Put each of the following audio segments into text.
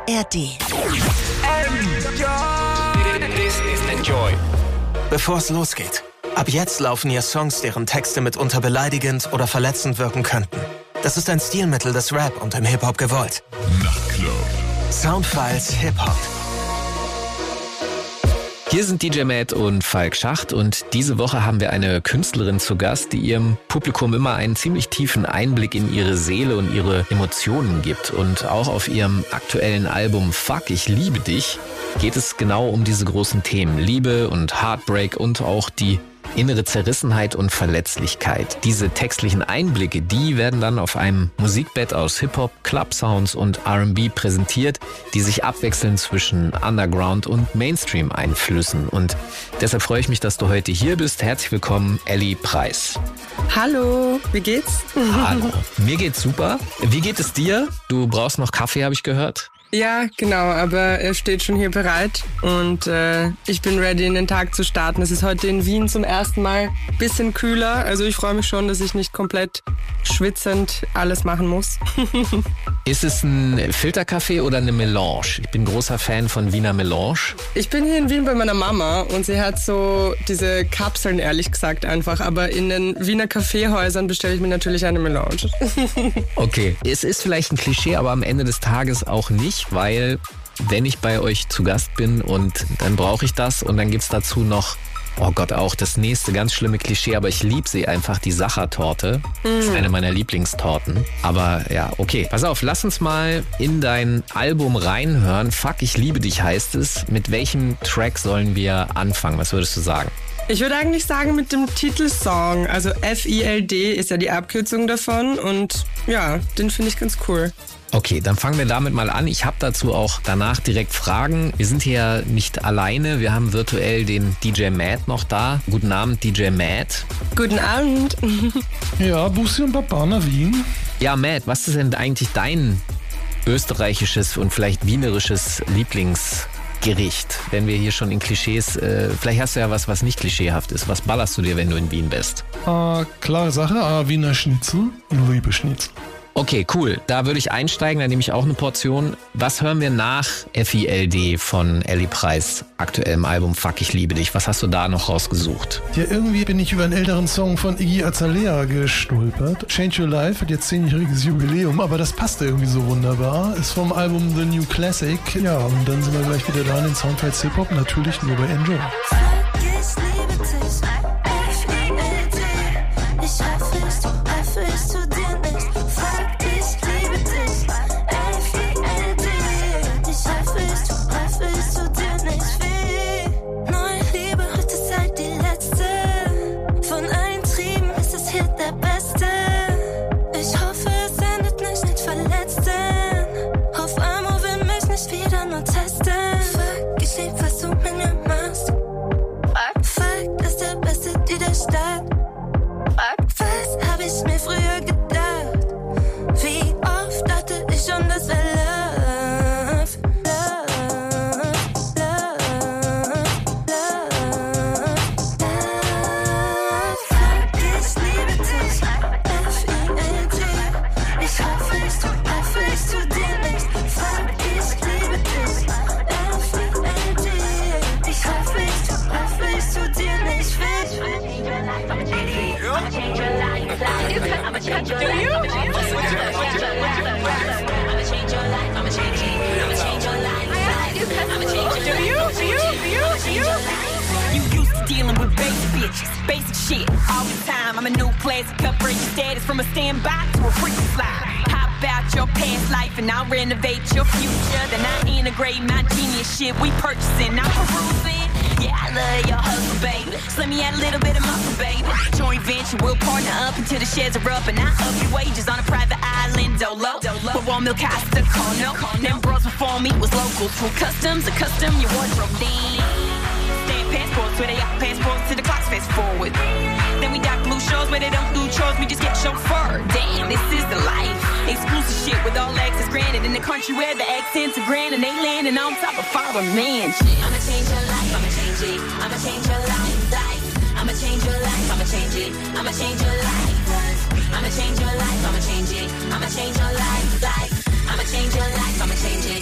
ARD. This is Enjoy. Bevor es losgeht, ab jetzt laufen hier Songs, deren Texte mitunter beleidigend oder verletzend wirken könnten. Das ist ein Stilmittel des Rap und im Hip-Hop gewollt. Nachtclub. Soundfiles Hip-Hop. Hier sind DJ Matt und Falk Schacht und diese Woche haben wir eine Künstlerin zu Gast, die ihrem Publikum immer einen ziemlich tiefen Einblick in ihre Seele und ihre Emotionen gibt. Und auch auf ihrem aktuellen Album Fuck, ich liebe dich geht es genau um diese großen Themen. Liebe und Heartbreak und auch die innere Zerrissenheit und Verletzlichkeit. Diese textlichen Einblicke, die werden dann auf einem Musikbett aus Hip-Hop, Club-Sounds und R&B präsentiert, die sich abwechseln zwischen Underground- und Mainstream-Einflüssen. Und deshalb freue ich mich, dass du heute hier bist. Herzlich willkommen, Ellie Preis. Hallo, wie geht's? Hallo, mir geht's super. Wie geht es dir? Du brauchst noch Kaffee, habe ich gehört. Ja, genau, aber er steht schon hier bereit und ich bin ready, in den Tag zu starten. Es ist heute in Wien zum ersten Mal ein bisschen kühler, also ich freue mich schon, dass ich nicht komplett schwitzend alles machen muss. Ist es ein Filterkaffee oder eine Melange? Ich bin großer Fan von Wiener Melange. Ich bin hier in Wien bei meiner Mama und sie hat so diese Kapseln, ehrlich gesagt, einfach. Aber in den Wiener Kaffeehäusern bestelle ich mir natürlich eine Melange. Okay, es ist vielleicht ein Klischee, aber am Ende des Tages auch nicht, weil wenn ich bei euch zu Gast bin und dann brauche ich das und dann gibt's dazu noch, oh Gott, auch das nächste ganz schlimme Klischee, aber ich liebe sie einfach, die Sachertorte. Das ist eine meiner Lieblingstorten. Aber ja, okay, pass auf, lass uns mal in dein Album reinhören. Fuck, ich liebe dich heißt es. Mit welchem Track sollen wir anfangen? Was würdest du sagen? Ich würde eigentlich sagen mit dem Titelsong. Also FILD ist ja die Abkürzung davon und ja, den finde ich ganz cool. Okay, dann fangen wir damit mal an. Ich habe dazu auch danach direkt Fragen. Wir sind hier nicht alleine. Wir haben virtuell den DJ Matt noch da. Guten Abend, DJ Matt. Guten Abend. Ja, Bussi und Baba nach Wien. Ja, Matt, was ist denn eigentlich dein österreichisches und vielleicht wienerisches Lieblingsgericht? Wenn wir hier schon in Klischees, vielleicht hast du ja was nicht klischeehaft ist. Was ballerst du dir, wenn du in Wien bist? Klare Sache, Wiener Schnitzel. Ich liebe Schnitzel. Okay, cool. Da würde ich einsteigen, da nehme ich auch eine Portion. Was hören wir nach FILD von Ellie Preis, aktuellem Album Fuck, ich liebe dich? Was hast du da noch rausgesucht? Ja, irgendwie bin ich über einen älteren Song von Iggy Azalea gestolpert. Change Your Life hat jetzt 10-jähriges Jubiläum, aber das passte irgendwie so wunderbar. Ist vom Album The New Classic. Ja, und dann sind wir gleich wieder da in den Soundfiles Hip-Hop, natürlich nur bei Enjoy. Dealing with basic bitches, basic shit all the time. I'm a new classic, upgrade your status from a standby to a freaking fly. How about your past life and I'll renovate your future? Then I integrate my genius shit. We purchasing, I'm perusing. Yeah, I love your hustle, baby. So let me add a little bit of muscle, baby. Joint venture, we'll partner up until the sheds are up. And I up your wages on a private island, dolo. With one milk Costa Corno. Them bros before me was local. From customs, a custom, your wardrobe dean. Passports where they got passports to the clocks fast forward. Then we dock blue shows where they don't do chores, we just get chauffeured. Damn, this is the life. Exclusive shit with all access granted in the country where the accents are grand and they landing on top of foreign mansion. I'ma change your life, I'ma change it. I'ma change your life. I'ma change your life, I'ma change it. I'ma change your life. I'ma change your life, I'ma change it. I'ma change your life. I'ma change your life, I'ma change it. I'ma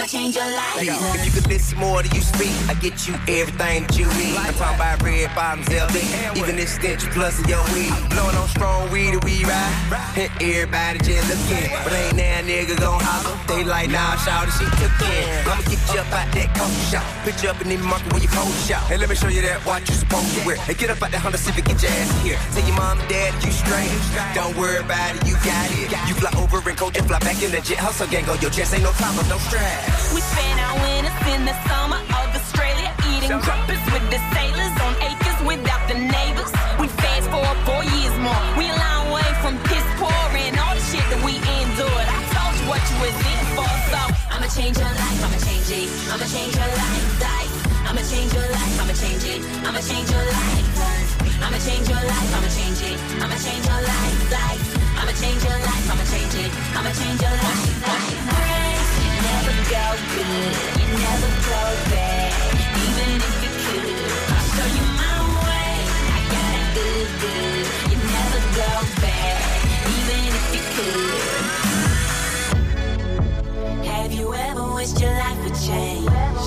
change your life. If you could listen more to you speak, I get you everything that you need. I'm talking about red bottoms, LD, even this stench plus of your weed. Blowing on strong weed and we ride, and everybody just looking. But ain't that nigga gon' holler? They like, nah, shout she took in. I'ma get you up out that coffee shop, put you up in the market where you pose shop. Hey, let me show you that watch you supposed to wear. Hey, get up out that Honda Civic, get your ass in here. Tell your mom and dad you straight. Don't worry about it, you got it. You fly over and coach and fly back in the jet. Hustle gang on your chest, ain't no problem, no stress. We spent our winters in the summer of Australia, eating crumpets with the sailors on acres without the neighbors. We fast forward 4 years more. We a long way from piss poor and all the shit that we endured. I told you what you was in for, so I'ma change your life, I'ma change it. I'ma change your life. I'ma change your life, I'ma change it. I'ma change your life. I'ma change your life, I'ma change it. I'ma change your life. I'ma change your life, I'ma change it. I'ma change your life. You never go good, you never go bad. Even if you could, I'll show you my way. I got it good. You never go bad, even if you could. Have you ever wished your life would change?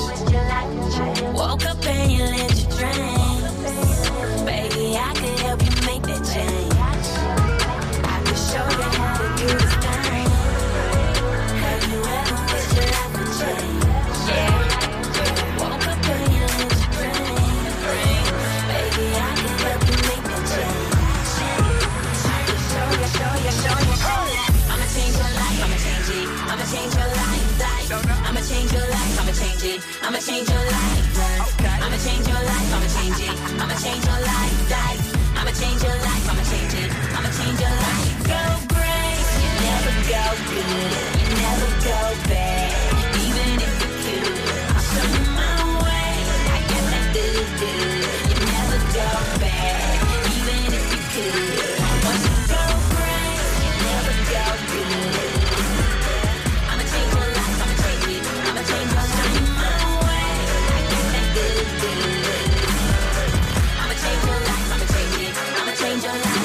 Woke up and you lived your dreams. Baby, I could help you make that change. I could show you how to do this thing. Have you ever wished your life would change? Yeah. Woke up and you lived your dreams. Baby, I could help you make that change. I could show you. I'ma change your life, I'ma change it. I'ma change your life. I'ma change your life, I'ma change it. I'ma change your life. I'ma change your life, I'ma change it. I'ma change your life. I'ma change your life, I'ma change it. I'ma change your life. Go great, you never go good, you never go bad. Even if you could, I'll show you my way. I got that good. You never go bad. Even if you could, once you go great, you never go good. I'ma change your life, I'ma change it. I'ma change your life my way. I got that good. I'ma change your life, I'ma change it. I'ma change your life.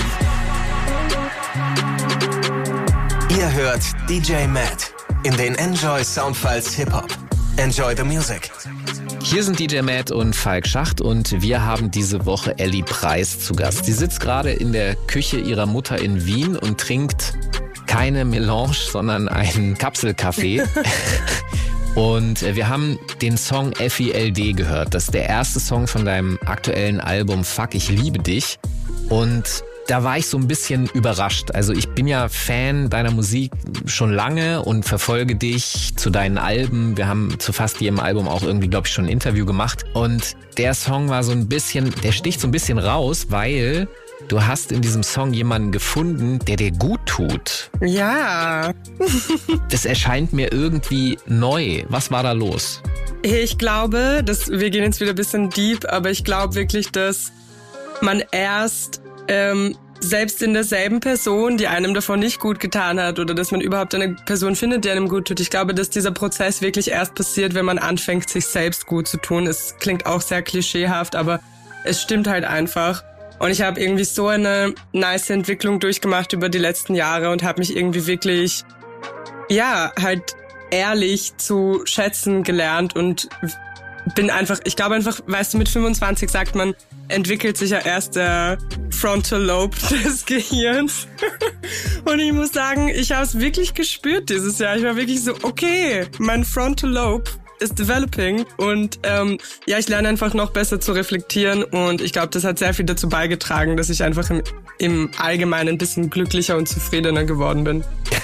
Ihr hört DJ Matt in den Enjoy Soundfiles Hip-Hop. Enjoy the music. Hier sind DJ Matt und Falk Schacht und wir haben diese Woche Ellie Preis zu Gast. Sie sitzt gerade in der Küche ihrer Mutter in Wien und trinkt keine Melange, sondern einen Kapselkaffee. Und wir haben den Song FILD gehört. Das ist der erste Song von deinem aktuellen Album Fuck, ich liebe dich. Und da war ich so ein bisschen überrascht. Also ich bin ja Fan deiner Musik schon lange und verfolge dich zu deinen Alben. Wir haben zu fast jedem Album auch irgendwie, glaube ich, schon ein Interview gemacht. Und der Song war so ein bisschen, der sticht so ein bisschen raus, weil du hast in diesem Song jemanden gefunden, der dir gut tut. Ja. Das erscheint mir irgendwie neu. Was war da los? Ich glaube, wir gehen jetzt wieder ein bisschen deep, aber ich glaube wirklich, dass man erst selbst in derselben Person, die einem davon nicht gut getan hat oder dass man überhaupt eine Person findet, die einem gut tut. Ich glaube, dass dieser Prozess wirklich erst passiert, wenn man anfängt, sich selbst gut zu tun. Es klingt auch sehr klischeehaft, aber es stimmt halt einfach. Und ich habe irgendwie so eine nice Entwicklung durchgemacht über die letzten Jahre und habe mich irgendwie wirklich, ja, halt ehrlich zu schätzen gelernt und bin einfach, ich glaube einfach, weißt du, mit 25 sagt man, entwickelt sich ja erst der Frontal Lobe des Gehirns. Und ich muss sagen, ich habe es wirklich gespürt dieses Jahr. Ich war wirklich so, okay, mein Frontal Lobe is developing und ja, ich lerne einfach noch besser zu reflektieren und ich glaube, das hat sehr viel dazu beigetragen, dass ich einfach im Allgemeinen ein bisschen glücklicher und zufriedener geworden bin.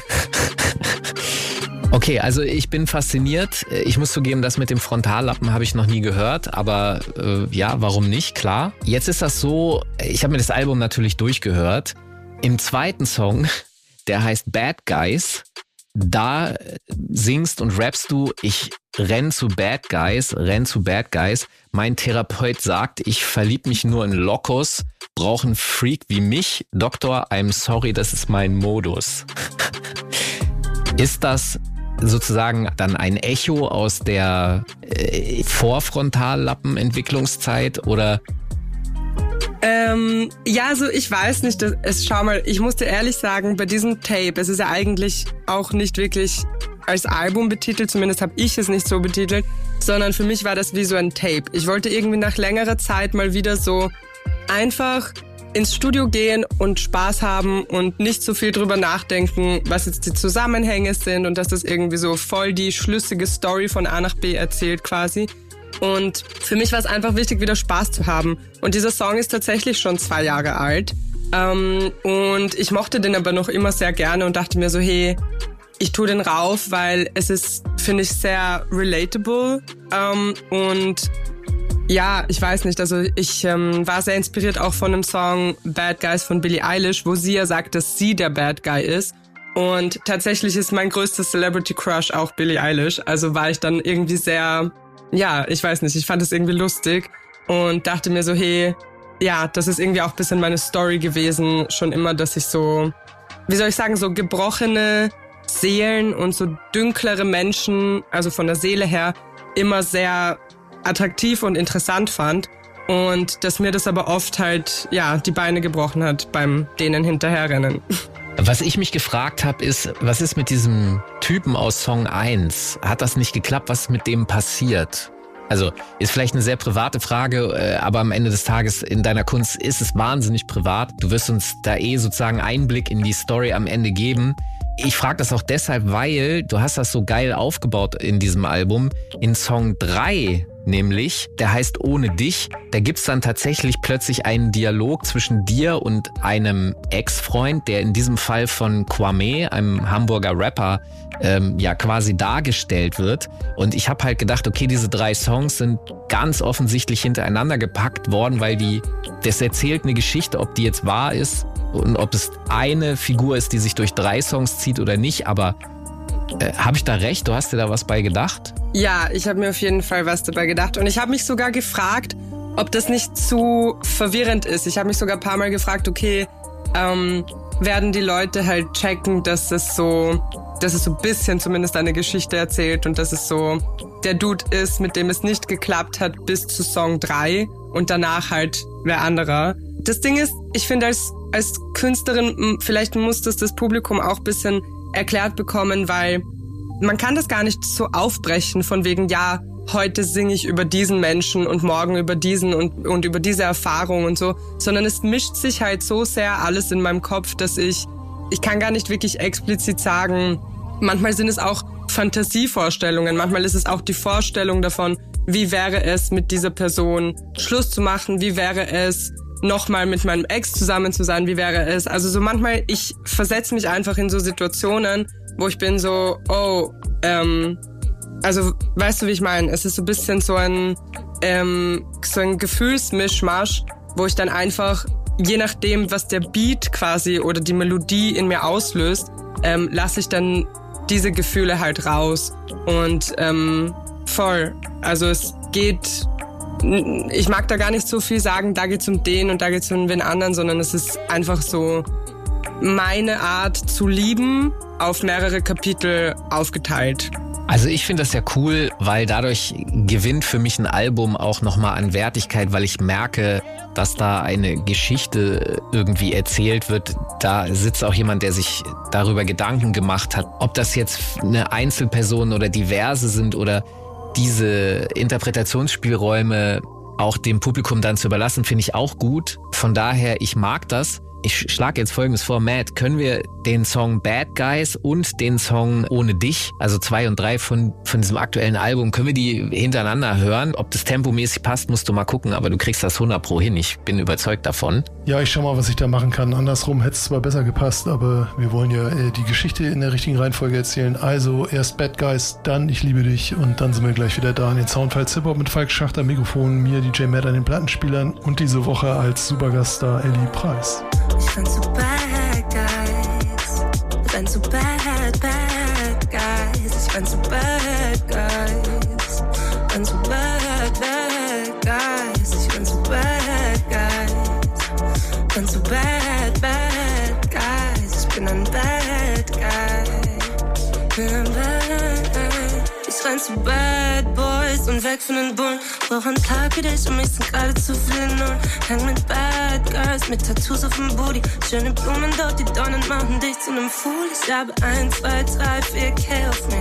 Okay, also ich bin fasziniert. Ich muss zugeben, das mit dem Frontallappen habe ich noch nie gehört, aber ja, warum nicht? Klar. Jetzt ist das so, ich habe mir das Album natürlich durchgehört. Im zweiten Song, der heißt Bad Guys, da singst und rappst du, ich renn zu Bad Guys. Mein Therapeut sagt, ich verlieb mich nur in Lokos, brauch einen Freak wie mich. Doktor, I'm sorry, das ist mein Modus. Ist das sozusagen dann ein Echo aus der Vorfrontallappenentwicklungszeit oder? Ja, also ich weiß nicht, schau mal, ich muss dir ehrlich sagen, bei diesem Tape, es ist ja eigentlich auch nicht wirklich als Album betitelt, zumindest habe ich es nicht so betitelt, sondern für mich war das wie so ein Tape. Ich wollte irgendwie nach längerer Zeit mal wieder so einfach ins Studio gehen und Spaß haben und nicht so viel drüber nachdenken, was jetzt die Zusammenhänge sind und dass das irgendwie so voll die schlüssige Story von A nach B erzählt quasi. Und für mich war es einfach wichtig, wieder Spaß zu haben. Und dieser Song ist tatsächlich schon 2 Jahre alt. Und ich mochte den aber noch immer sehr gerne und dachte mir so, hey, ich tue den rauf, weil es ist, finde ich, sehr relatable. Und ja, ich weiß nicht, also ich war sehr inspiriert auch von dem Song Bad Guys von Billie Eilish, wo sie ja sagt, dass sie der Bad Guy ist. Und tatsächlich ist mein größter Celebrity Crush auch Billie Eilish. Also war ich dann irgendwie sehr, ja, ich weiß nicht, ich fand es irgendwie lustig und dachte mir so, hey, ja, das ist irgendwie auch ein bisschen meine Story gewesen, schon immer, dass ich so, wie soll ich sagen, so gebrochene Seelen und so dünklere Menschen, also von der Seele her, immer sehr attraktiv und interessant fand und dass mir das aber oft halt, ja, die Beine gebrochen hat beim denen hinterherrennen. Was ich mich gefragt habe, ist, was ist mit diesem Typen aus Song 1? Hat das nicht geklappt? Was ist mit dem passiert? Also ist vielleicht eine sehr private Frage, aber am Ende des Tages in deiner Kunst ist es wahnsinnig privat. Du wirst uns da sozusagen Einblick in die Story am Ende geben. Ich frage das auch deshalb, weil du hast das so geil aufgebaut in diesem Album. In Song 3 nämlich, der heißt Ohne dich, da gibt's dann tatsächlich plötzlich einen Dialog zwischen dir und einem Ex-Freund, der in diesem Fall von Kwame, einem Hamburger Rapper, ja quasi dargestellt wird. Und ich habe halt gedacht, okay, diese 3 Songs sind ganz offensichtlich hintereinander gepackt worden, weil das erzählt eine Geschichte, ob die jetzt wahr ist und ob es eine Figur ist, die sich durch 3 Songs zieht oder nicht, aber habe ich da recht? Du hast dir da was bei gedacht? Ja, ich habe mir auf jeden Fall was dabei gedacht und ich habe mich sogar gefragt, ob das nicht zu verwirrend ist. Ich habe mich sogar ein paar Mal gefragt, okay, werden die Leute halt checken, dass es so ein bisschen zumindest eine Geschichte erzählt und dass es so der Dude ist, mit dem es nicht geklappt hat bis zu Song 3 und danach halt wer anderer. Das Ding ist, ich finde als Künstlerin, vielleicht muss das Publikum auch ein bisschen erklärt bekommen, weil man kann das gar nicht so aufbrechen von wegen, ja, heute singe ich über diesen Menschen und morgen über diesen und über diese Erfahrung und so, sondern es mischt sich halt so sehr alles in meinem Kopf, dass ich kann gar nicht wirklich explizit sagen, manchmal sind es auch Fantasievorstellungen, manchmal ist es auch die Vorstellung davon, wie wäre es mit dieser Person Schluss zu machen, wie wäre es nochmal mit meinem Ex zusammen zu sein, wie wäre es, also so manchmal, ich versetze mich einfach in so Situationen, wo ich bin so, also weißt du, wie ich meine, es ist so ein bisschen so ein Gefühlsmischmasch, wo ich dann einfach, je nachdem, was der Beat quasi oder die Melodie in mir auslöst, lasse ich dann diese Gefühle halt raus und voll, also es geht, ich mag da gar nicht so viel sagen, da geht's um den und da geht's um den anderen, sondern es ist einfach so meine Art zu lieben auf mehrere Kapitel aufgeteilt. Also ich finde das ja cool, weil dadurch gewinnt für mich ein Album auch nochmal an Wertigkeit, weil ich merke, dass da eine Geschichte irgendwie erzählt wird. Da sitzt auch jemand, der sich darüber Gedanken gemacht hat, ob das jetzt eine Einzelperson oder diverse sind oder diese Interpretationsspielräume auch dem Publikum dann zu überlassen, finde ich auch gut. Von daher, ich mag das. Ich schlage jetzt Folgendes vor, Matt, können wir den Song Bad Guys und den Song Ohne dich, also 2 und 3 von diesem aktuellen Album, können wir die hintereinander hören? Ob das tempomäßig passt, musst du mal gucken, aber du kriegst das 100% hin, ich bin überzeugt davon. Ja, ich schau mal, was ich da machen kann. Andersrum hätte es zwar besser gepasst, aber wir wollen ja die Geschichte in der richtigen Reihenfolge erzählen. Also erst Bad Guys, dann Ich liebe dich und dann sind wir gleich wieder da in den Soundfiles Hip-Hop mit Falk Schacht am Mikrofon, mir DJ Matt an den Plattenspielern und diese Woche als Supergaststar Ellie Preis. Ich bin so bad guys. Ich bin so bad guys. Ich bin so bad guys. Ich bin so bad guys. Ich bin so bad guys. Ich bin so bad guys. Ich bin ein Bad Guy. Ich bin ein Bad Guy. Ich renn zu Bad Boys und weg von den Bullen. Brauch einen Tag wie dich und mich sind gerade zu viele Nullen. Hang mit Bad Girls, mit Tattoos auf dem Booty. Schöne Blumen dort, die Dornen machen dich zu nem Fool. Ich habe 1, 2, 3, 4K auf mir.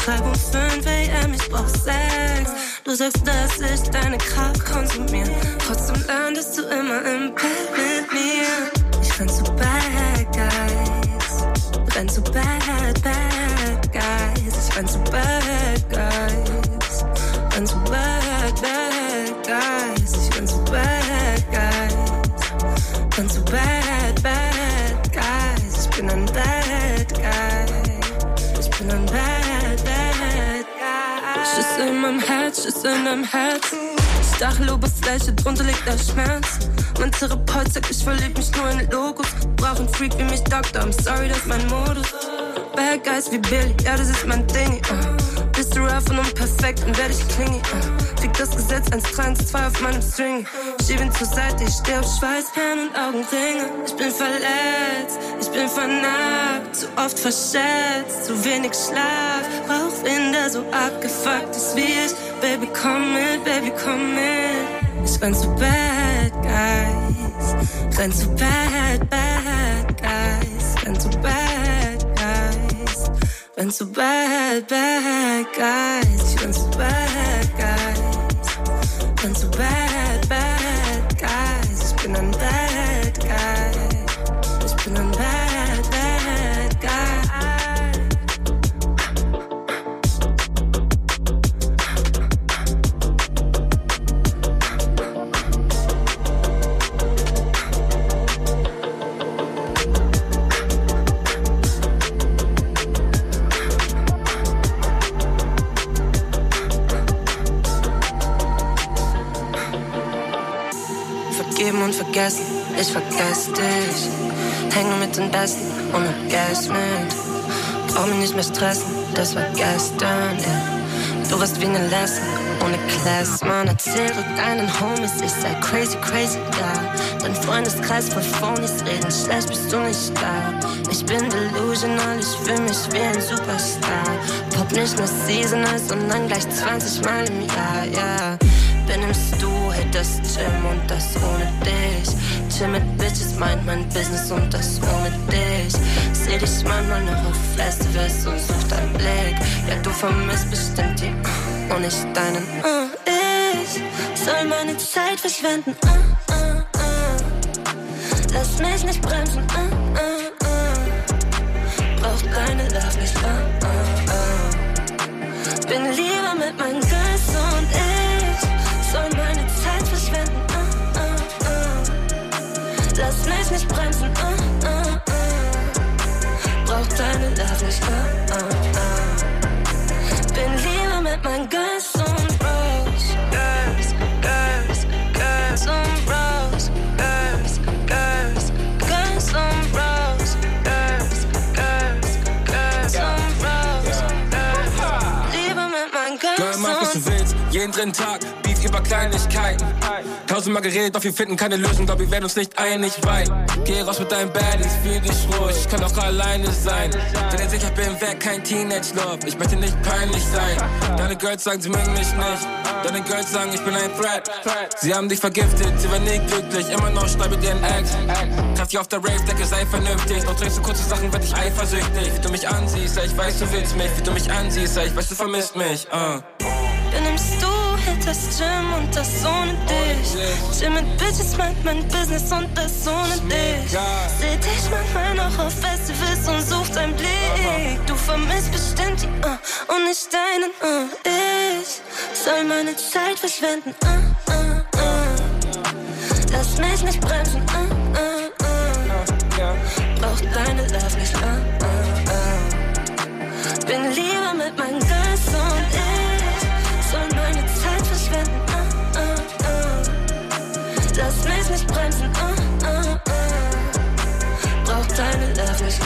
Übertreibung 5 AM, ich brauch Sex. Du sagst, dass ich deine Kraft konsumiere. Trotzdem landest du immer im Bett mit mir. Ich renn zu Bad Guys. Renn zu Bad Guys. Ich renn zu Bad Guys. Renn zu Bad Guys. Ich renn zu Bad Guys. Renn zu Bad Guys. Ich bin ein Bad Guy. Ich bin ein Bad Guy. Schüsse in meinem Herz, Schüsse in deinem Herzen. Stacheloberfläche, drunter liegt der Schmerz. Mein Therapeut sagt, ich verlieb mich nur in Logos. Brauch einen Freak wie mich, Doktor, I'm sorry, das ist mein Modus. Bad Guys wie Billy, ja, das ist mein Ding. Bist du rough und unperfekt, dann werd ich klingy. Fick das Gesetz, 1-3-1-2 auf meinem String. Schieb ihn zur Seite, ich steh auf Schweißperlen und Augenringe. Ich bin verletzt, ich bin vernarbt, zu oft verschätzt, zu wenig Schlaf. Brauch wen, der so abgefuckt ist wie ich. Baby, komm mit, Baby, komm mit. Ich renn zu Bad Guys, renn zu Bad Guys, renn zu Bad Guys, renn zu Bad Guys, ich renn zu Bad Guys, renn zu Bad Guys, ich bin ein Bad Guy, ich bin ein Bad Guy. Und vergessen, ich vergess dich. Hänge mit den Besten und hab Gas mit. Brauch mich nicht mehr stressen, das war gestern, yeah. Du warst wie ne Lesson, ohne Class, man. Erzähle deinen Homies, ich sei crazy, crazy, ja. Dein Freundeskreis voll Phonies reden, schlecht bist du nicht da. Ich bin delusional, ich fühl mich wie ein Superstar. Pop nicht nur seasonal, sondern gleich 20 Mal im Jahr, ja. Bin im Stu, hit das Gym und das ohne dich. Chill mit Bitches, meint mein Business und das ohne dich. Seh dich manchmal noch auf Festivals und such deinen Blick. Ja, du vermisst bestimmt die und ich deinen. Ich soll meine Zeit verschwenden. Lass mich nicht bremsen. Brauch deine Love nicht. Bin lieber mit meinen Girls und ich soll meine Zeit verschwenden. Lass mich nicht bremsen. Brauch deine Love nicht. Bin lieber mit meinen Girls und Bros. Girls, Girls, Girls und Bros. Girls, Girls, Girls und Bros. Girls, Girls, Girls und Bros. Lieber mit meinen Girls und Bros. Girl, mach was du willst, jeden dritten Tag. Über Kleinigkeiten. Tausendmal geredet, doch wir finden keine Lösung, doch wir werden uns nicht einig, weil geh raus mit deinen Baddies, fühl dich ruhig, ich kann auch alleine sein. Wenn ich sicher bin, wär kein Teenage-Love, ich möchte nicht peinlich sein. Deine Girls sagen, sie mögen mich nicht, deine Girls sagen, ich bin ein Threat. Sie haben dich vergiftet, sie waren nie glücklich, immer noch schreibe dir ein Ex. Treff dich auf der Rave-Decke, sei vernünftig, doch trägst du kurze Sachen, werd ich eifersüchtig. Wie du mich ansiehst, ich weiß, du willst mich, wie du mich ansiehst, ich weiß, du vermisst mich. Bin im Stu, hit das Gym und das ohne dich. Chill mit Bitches, meint mein Business und das ohne dich. Seh dich manchmal noch auf Festivals und such deinen Blick. Du vermisst bestimmt die und nicht deinen. Ich soll meine Zeit verschwenden. Lass mich nicht bremsen. Brauch deine Love nicht. Bin lieber mit meinen Girls und ich soll meine Zeit verschwenden. Lass mich nicht bremsen. Brauch deine Love nicht.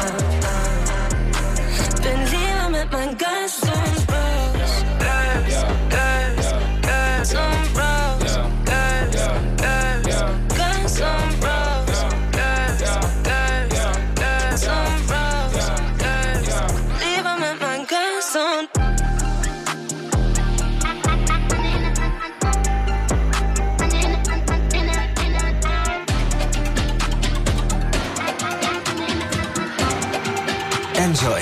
Bin lieber mit meinen Girls und Bros. Girls, Girls, Girls und Bros. Girls, Girls, Girls und Bros.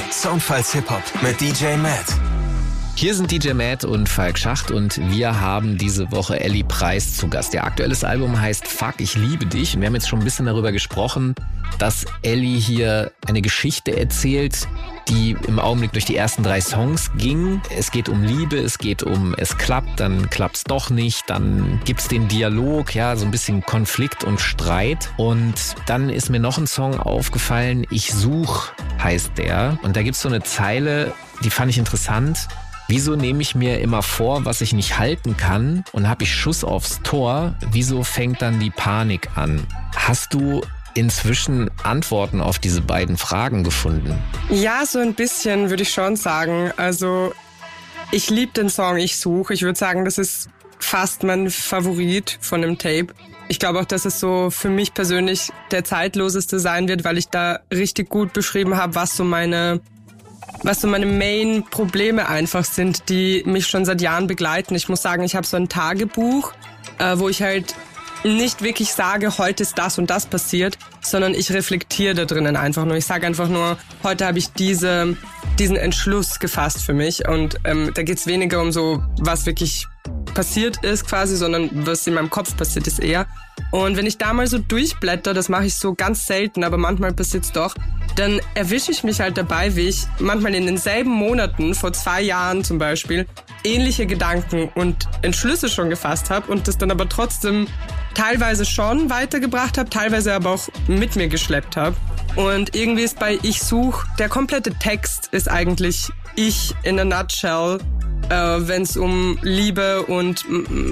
Soundfiles Hip-Hop mit DJ Matt. Hier sind DJ Matt und Falk Schacht und wir haben diese Woche Ellie Preis zu Gast. Ihr aktuelles Album heißt Fuck, ich liebe dich. Und wir haben jetzt schon ein bisschen darüber gesprochen, dass Ellie hier eine Geschichte erzählt, die im Augenblick durch die ersten 3 Songs ging. Es geht um Liebe, es geht um es klappt, dann klappt's doch nicht, dann gibt's den Dialog, ja, so ein bisschen Konflikt und Streit. Und dann ist mir noch ein Song aufgefallen, Ich such heißt der. Und da gibt's so eine Zeile, die fand ich interessant. Wieso nehme ich mir immer vor, was ich nicht halten kann und habe ich Schuss aufs Tor? Wieso fängt dann die Panik an? Hast du inzwischen Antworten auf diese beiden Fragen gefunden? Ja, so ein bisschen würde ich schon sagen. Also ich liebe den Song Ich suche. Ich würde sagen, das ist fast mein Favorit von dem Tape. Ich glaube auch, dass es so für mich persönlich der zeitloseste sein wird, weil ich da richtig gut beschrieben habe, was so meine Main-Probleme einfach sind, die mich schon seit Jahren begleiten. Ich muss sagen, ich habe so ein Tagebuch, wo ich halt nicht wirklich sage, heute ist das und das passiert, sondern ich reflektiere da drinnen einfach nur. Ich sage einfach nur, heute habe ich diesen Entschluss gefasst für mich und da geht's weniger um so, was wirklich passiert ist quasi, sondern was in meinem Kopf passiert ist eher. Und wenn ich da mal so durchblätter, das mache ich so ganz selten, aber manchmal passiert's doch, dann erwische ich mich halt dabei, wie ich manchmal in denselben Monaten, vor 2 Jahren zum Beispiel, ähnliche Gedanken und Entschlüsse schon gefasst habe und das dann aber trotzdem teilweise schon weitergebracht habe, teilweise aber auch mit mir geschleppt habe. Und irgendwie ist bei Ich such, der komplette Text ist eigentlich ich in a nutshell, wenn es um Liebe und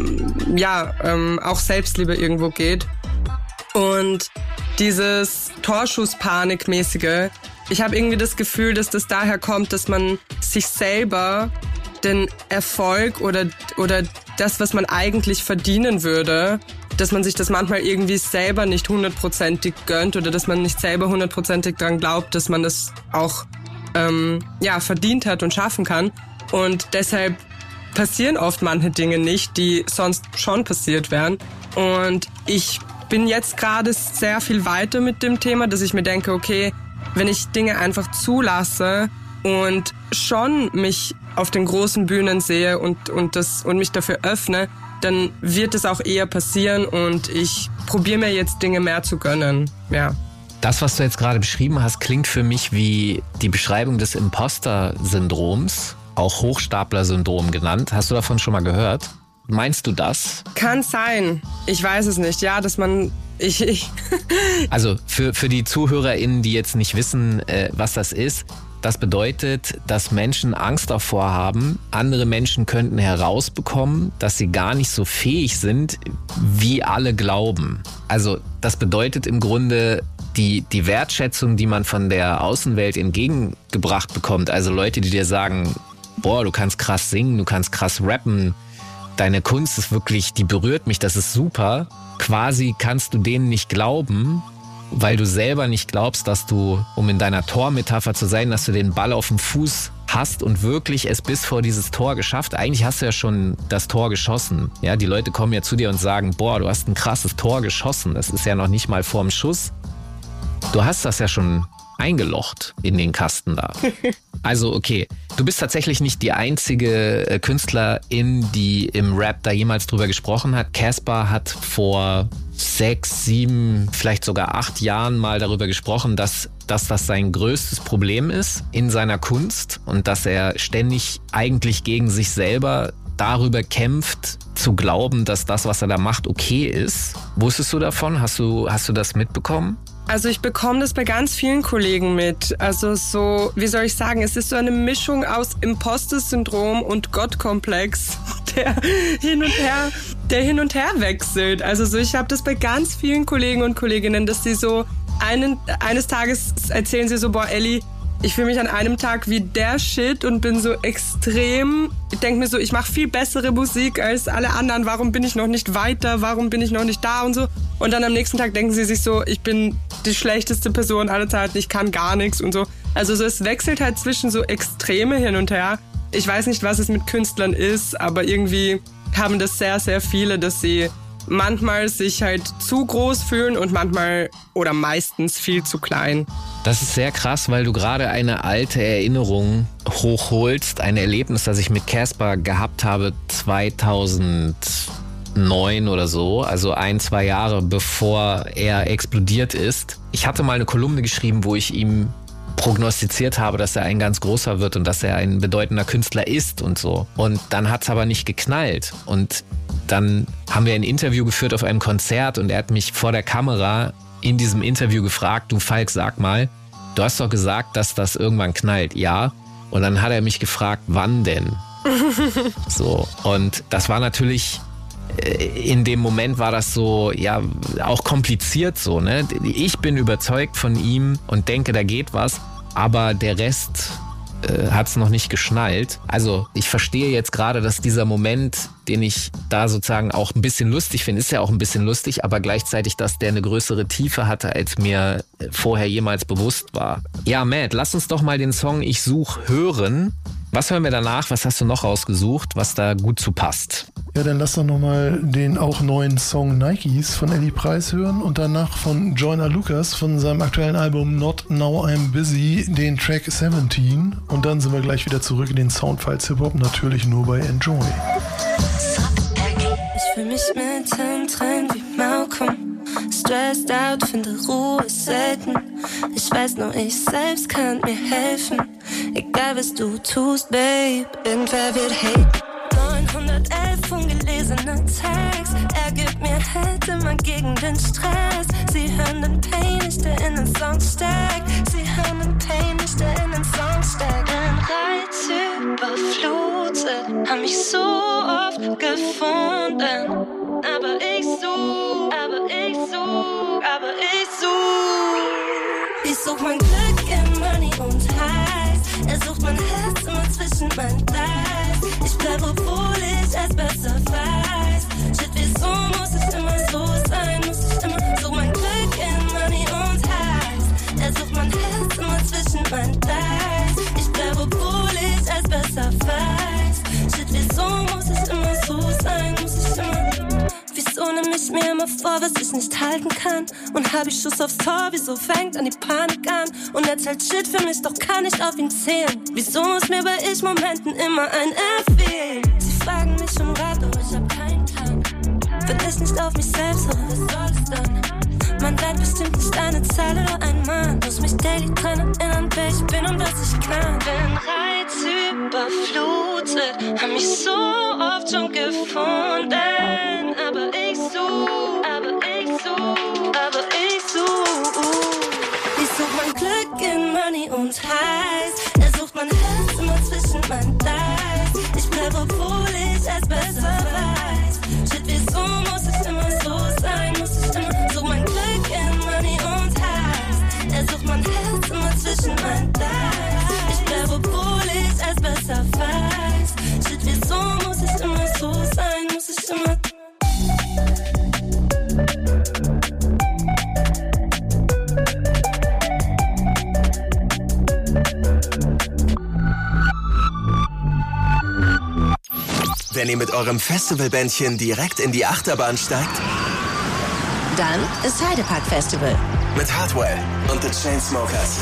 auch Selbstliebe irgendwo geht. Und dieses Torschusspanikmäßige, ich habe irgendwie das Gefühl, dass das daher kommt, dass man sich selber den Erfolg oder das, was man eigentlich verdienen würde, dass man sich das manchmal irgendwie selber nicht 100%ig gönnt oder dass man nicht selber 100%ig dran glaubt, dass man das auch verdient hat und schaffen kann. Und deshalb passieren oft manche Dinge nicht, die sonst schon passiert wären. Und ich bin jetzt gerade sehr viel weiter mit dem Thema, dass ich mir denke, okay, wenn ich Dinge einfach zulasse und schon mich auf den großen Bühnen sehe und mich dafür öffne, dann wird es auch eher passieren und ich probiere mir jetzt Dinge mehr zu gönnen, ja. Das, was du jetzt gerade beschrieben hast, klingt für mich wie die Beschreibung des Imposter-Syndroms, auch Hochstapler-Syndrom genannt. Hast du davon schon mal gehört? Meinst du das? Kann sein. Ich weiß es nicht. Ja, dass man... Also für die ZuhörerInnen, die jetzt nicht wissen, was das ist, das bedeutet, dass Menschen Angst davor haben, andere Menschen könnten herausbekommen, dass sie gar nicht so fähig sind, wie alle glauben. Also das bedeutet im Grunde die Wertschätzung, die man von der Außenwelt entgegengebracht bekommt. Also Leute, die dir sagen, boah, du kannst krass singen, du kannst krass rappen, deine Kunst ist wirklich, die berührt mich, das ist super. Quasi kannst du denen nicht glauben, weil du selber nicht glaubst, dass du, um in deiner Tormetapher zu sein, dass du den Ball auf dem Fuß hast und wirklich es bis vor dieses Tor geschafft. Eigentlich hast du ja schon das Tor geschossen. Ja, die Leute kommen ja zu dir und sagen, boah, du hast ein krasses Tor geschossen. Das ist ja noch nicht mal vorm Schuss. Du hast das ja schon eingelocht in den Kasten da. Also okay, du bist tatsächlich nicht die einzige Künstlerin, die im Rap da jemals drüber gesprochen hat. Caspar hat vor 6, 7, vielleicht sogar 8 Jahren mal darüber gesprochen, dass das sein größtes Problem ist in seiner Kunst und dass er ständig eigentlich gegen sich selber darüber kämpft, zu glauben, dass das, was er da macht, okay ist. Wusstest du davon? Hast du das mitbekommen? Also ich bekomme das bei ganz vielen Kollegen mit. Also so, wie soll ich sagen, es ist so eine Mischung aus Imposter-Syndrom und Gottkomplex, der hin und her wechselt. Also so, ich habe das bei ganz vielen Kollegen und Kolleginnen, dass sie so eines Tages erzählen sie so, boah Ellie, ich fühle mich an einem Tag wie der Shit und bin so extrem, ich denke mir so, ich mache viel bessere Musik als alle anderen, warum bin ich noch nicht weiter, warum bin ich noch nicht da und so. Und dann am nächsten Tag denken sie sich so, ich bin die schlechteste Person aller Zeiten, ich kann gar nichts und so. Also so, es wechselt halt zwischen so Extreme hin und her. Ich weiß nicht, was es mit Künstlern ist, aber irgendwie haben das sehr, sehr viele, dass sie manchmal sich halt zu groß fühlen und manchmal oder meistens viel zu klein. Das ist sehr krass, weil du gerade eine alte Erinnerung hochholst. Ein Erlebnis, das ich mit Caspar gehabt habe 2009 oder so. Also 1-2 Jahre bevor er explodiert ist. Ich hatte mal eine Kolumne geschrieben, wo ich ihm prognostiziert habe, dass er ein ganz großer wird und dass er ein bedeutender Künstler ist und so. Und dann hat es aber nicht geknallt. Und dann haben wir ein Interview geführt auf einem Konzert und er hat mich vor der Kamera in diesem Interview gefragt, du Falk, sag mal, du hast doch gesagt, dass das irgendwann knallt. Ja. Und dann hat er mich gefragt, wann denn? So. Und das war natürlich, in dem Moment war das so, ja, auch kompliziert so, ne? Ich bin überzeugt von ihm und denke, da geht was, aber der Rest hat es noch nicht geschnallt. Also ich verstehe jetzt gerade, dass dieser Moment, den ich da sozusagen auch ein bisschen lustig finde, ist ja auch ein bisschen lustig, aber gleichzeitig, dass der eine größere Tiefe hatte, als mir vorher jemals bewusst war. Ja, Matt, lass uns doch mal den Song Ich such hören. Was hören wir danach? Was hast du noch rausgesucht, was da gut zu passt? Ja, dann lass doch nochmal den auch neuen Song Nikes von Eddie Preis hören und danach von Joyner Lucas von seinem aktuellen Album Not Now I'm Busy den Track 17 und dann sind wir gleich wieder zurück in den Soundfiles Hip-Hop, natürlich nur bei Enjoy. Ich fühl mich mittendrin wie Malcolm, stressed out, finde Ruhe selten. Ich weiß nur, ich selbst kann mir helfen, egal was du tust, Babe. Irgendwer wird hate. 911 ungelesene Tags. Er gibt mir Halt immer gegen den Stress. Sie hören den Pain nicht, der in den Song steckt. Sie hören den Pain nicht, der in den Song steckt. Ein Reiz überflutet, hab mich so oft gefunden. Aber ich such, Ich such mein Glück in Money und Highs. Er sucht mein Herz immer zwischen meinen Thighs. Ich bleib, obwohl ich es besser weiß. Shit, wieso muss ich immer so sein? Such mein Glück in Money und Highs. Er sucht mein Herz immer zwischen meinen Thighs. Ich bleib, obwohl ich es besser weiß. Shit, wieso muss ich immer so sein? Wieso nehm ich mir immer vor, was ich nicht halten kann? Und hab ich Schuss aufs Tor, wieso fängt an die Panik an? Und erzählt Shit für mich, doch kann ich auf ihn zählen. Wieso muss mir bei Ich-Momenten immer ein F fehlen? Sie fragen mich um Rat, doch ich hab keinen Plan. Wenn ich nicht auf mich selbst höre, was soll es dann? Man wird bestimmt nicht eine Zahl oder ein Mann. Muss mich daily dran erinnern, wer ich bin und was ich kann. Bin Reiz überflutet, hab mich so oft schon gefunden. Aber ich such. Ich such mein Glück in Money und Highs. Er sucht mein Herz immer zwischen meinen Thighs. Ich bleib, obwohl ich es besser weiß. Shit, wieso muss ich immer so sein? Such mein Glück in Money und Highs. Er sucht mein Herz immer zwischen meinen Thighs. Ich bleib, obwohl ich es besser weiß. Shit, wieso muss ich immer so sein? Wenn ihr mit eurem Festivalbändchen direkt in die Achterbahn steigt, dann ist Heidepark Festival. Mit Hardwell und The Chainsmokers.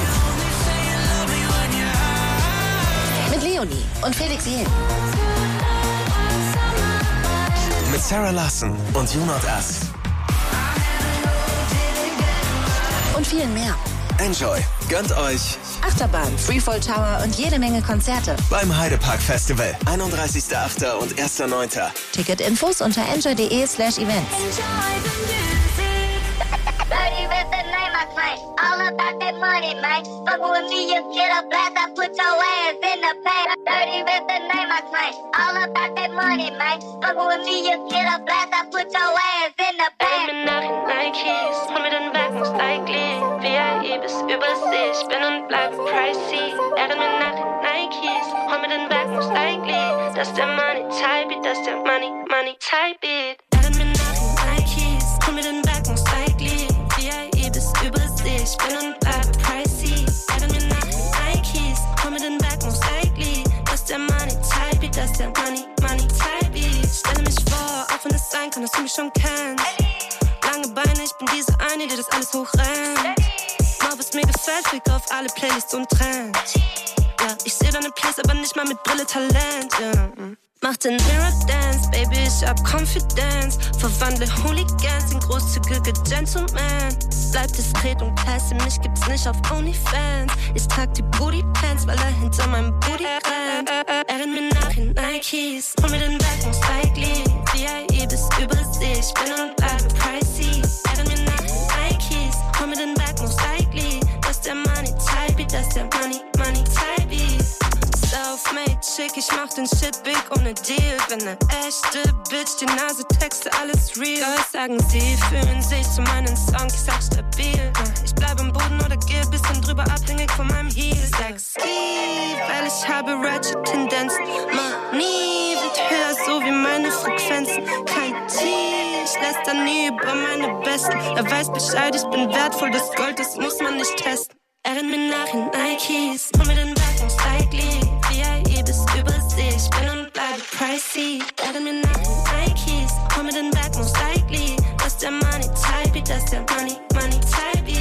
Mit Leonie und Felix Jähn. Mit Sarah Larson und You Not Us. Und viel mehr. Enjoy. Gönnt euch Achterbahn, Freefall Tower und jede Menge Konzerte. beim Heidepark Festival. 31.8. und 1.9. Ticketinfos unter enjoy.de/events. All about that money, man. Fuck with me, you get a blast. I put your ass in the paint. Dirty with the name I claim. All about that money, man. Fuck with me, you get a blast. I put your ass in the paint. Mir nach in Nikes, hol mir den Back, muss eigentlich VIE bis übersee. Ich bin und bleibe pricey. Mir nach in Nikes, hol mir den Back, muss eigentlich. Das der Money Type Beat, das der Money Type Beat. Mir nach in Nikes, hol mir den Back, muss eigentlich VIE bis übersee. Ich bin und bleibe pricey. Mir nach in Nikes, hol mir den Back, muss eigentlich. Das der Money Type Beat, das der Money Type Beat. Stelle mich vor, auch wenn es sein kann, dass du mich schon kennst. Lange Beine, ich bin diese eine, die das alles hochrennt. Mach, was mir gefällt, flieg auf alle Playlists und Trends. Ja, ich seh deine Plays, aber nicht mal mit Brille Talent, ja. Mach den Mirror Dance, Baby, ich hab Confidence. Verwandle Hooligans in großzügige Gentlemen. Bleib diskret und classy, mich gibt's nicht auf OnlyFans. Ich trag die Booty Pants, weil er hinter meinem Booty rennt. Renn mir nach in Nikes, hol mir den Bag und Spike Lee. VIE bis Übersee, ich bin und bleibe pricey. Renn mir nach in Nikes, hol mir den Bag und Spike Lee. Das ist der Money-Type, das ist der Money-Type. Self-made chick, ich mach den Shit big ohne Deal. Bin ne echte Bitch, die Nase, Texte, alles real. Girls sagen, sie fühlen sich zu meinen Song, ich sag stabil. Ich bleib am Boden oder geh bisschen drüber, abhängig von meinem Heel. Sag ski, weil ich habe Ratchet-Tendenzen. Money wird höher, so wie meine Frequenzen. Kein Tee, ich lässt da nie über meine Besten. Er weiß Bescheid, ich bin wertvoll, das Gold, das muss man nicht testen. Renn mir nach in Nikes, hol mir den Bag und Spike Lee. VIE bis Übersee, ich bin und bleibe pricey. Renn mir nach in Nikes, hol mir den Bag und Spike Lee. Das ist der Money-Type, das ist der Money-Type.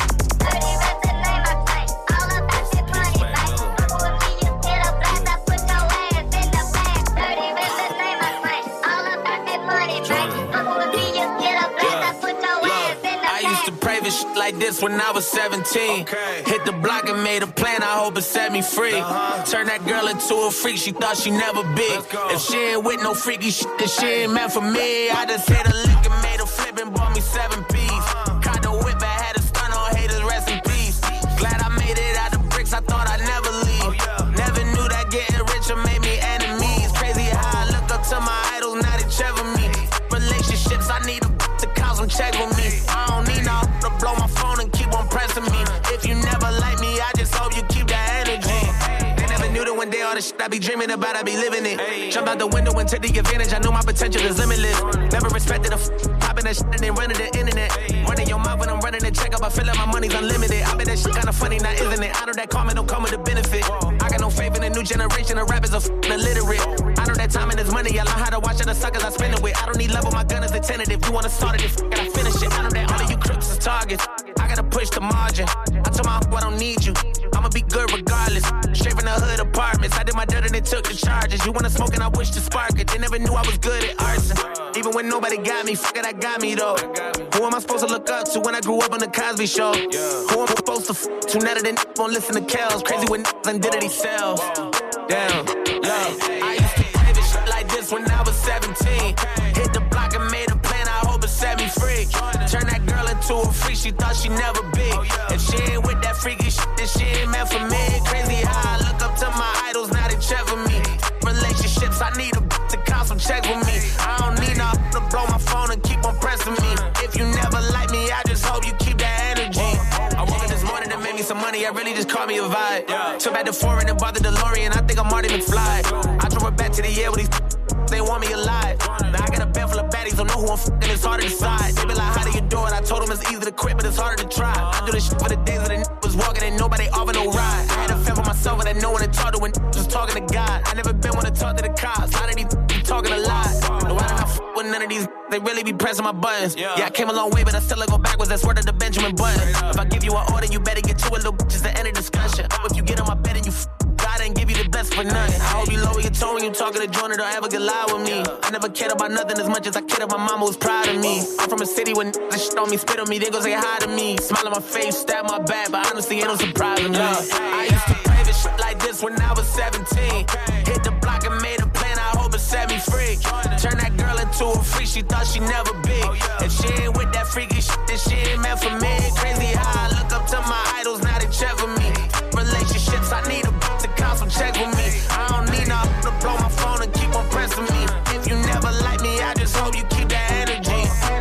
Like this when I was 17. Okay. Hit the block and made a plan, I hope it set me free. Turn that girl into a freak, she thought she never be. If she ain't with no freaky shit, then she ain't meant for me. I just hit a lick and made a flip and bought me 7 P's. Caught the whip, I had a stun on haters, rest in peace. Glad I made it out the bricks, I thought I'd never leave. Never knew that getting richer made me enemies. Crazy how I look up to my idols, now they check with me. Relationships, I need to count some checks with me. I don't need no to blow my phone and keep on pressing me. If you never like me, I just hope you keep that energy. They never knew that one day all the shit I be dreaming about, I be living it. Jump out the window and take the advantage, I know my potential is limitless. Never respected a popping that shit and then running the internet. Running your mouth when I'm running the check up, I feel like my money's unlimited. I bet that shit kinda funny, now isn't it? I know that karma don't come with a benefit. I got no faith in the new generation of rappers are illiterate. I know that time and is money, I learn how to watch other suckers I spend it with. I don't need love with my gun as a tentative. You wanna start it, if I finish it. I know that all of you crooks is targets. I gotta push the margin. I told my I don't need you. I'ma be good regardless. Straight from the hood apartments. I did my dirt and they took the charges. You wanna smoke and I wish to spark it. They never knew I was good at arson. Even when nobody got me, fuck it, I got me though. Who am I supposed to look up to when I grew up on the Cosby Show? Who am I supposed to to now that they won't listen to Kells? Crazy when and did it themselves. Damn, love. I used to play this shit like this when I was 17. Hit the block and made a plan, I hope it set me free. Turn that girl into a freak, she thought she'd never be. If she ain't with that freaky shit, then she ain't meant for me. Crazy how I look up to my idols, now they check for me. Relationships, I need a to count some checks with me. I don't need no to blow my phone and keep on pressing me. If you never like me, I just hope you keep that energy. I woke up this morning and made me some money, I really just caught me a vibe. Took back the foreign and bought the DeLorean, I think I'm Marty McFly. I drove her back to the air with these they want me alive. Now I got a bed full of baddies, don't know who I'm f***ing, it's hard to decide. They be like, how do you do it? I told them it's easy to quit, but it's harder to try. I do this shit for the days that the was walking and nobody offer no ride. I had a fend for myself and I know when to talk to when just talking to God. I never been one to talk to the cops, a lot of these be talking a lot. No, I don't f*** with none of these, they really be pressing my buttons. Yeah, I came a long way, but I still go backwards, that's word of the Benjamin Button. If I give you an order, you better get to it, little bitch, it's the end of discussion. If you get on my bed and you God ain't give you the best for nothing. I hope you lower your tone when you talking to Jordan, don't ever get loud with me. I never cared about nothing as much as I cared about my mama was proud of me. I'm from a city when the shit on me, spit on me, they go say hi to me. Smile on my face, stab my back, but honestly ain't no surprise to me. I used to play this shit like this when I was 17. Hit the block and made a plan, I hope it set me free. Turn that girl into a freak, she thought she'd never be. If she ain't with that freaky shit, then she ain't meant for me. Crazy how I look up to my idols, now they check for me. Relationships, I need a to count some checks with me. I don't need no to blow my phone and keep on pressing me. If you never like me, I just hope you keep that energy.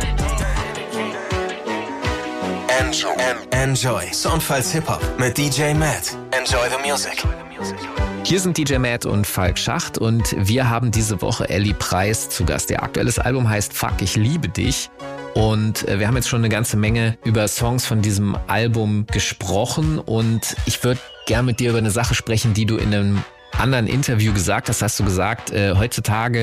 Enjoy. Soundfiles Hip-Hop mit DJ Matt. Enjoy the music. Hier sind DJ Matt und Falk Schacht und wir haben diese Woche Ellie Preis zu Gast. Ihr aktuelles Album heißt Fuck, ich liebe dich. Und wir haben jetzt schon eine ganze Menge über Songs von diesem Album gesprochen und ich würde gern mit dir über eine Sache sprechen, die du in einem anderen Interview gesagt hast. Hast du gesagt, heutzutage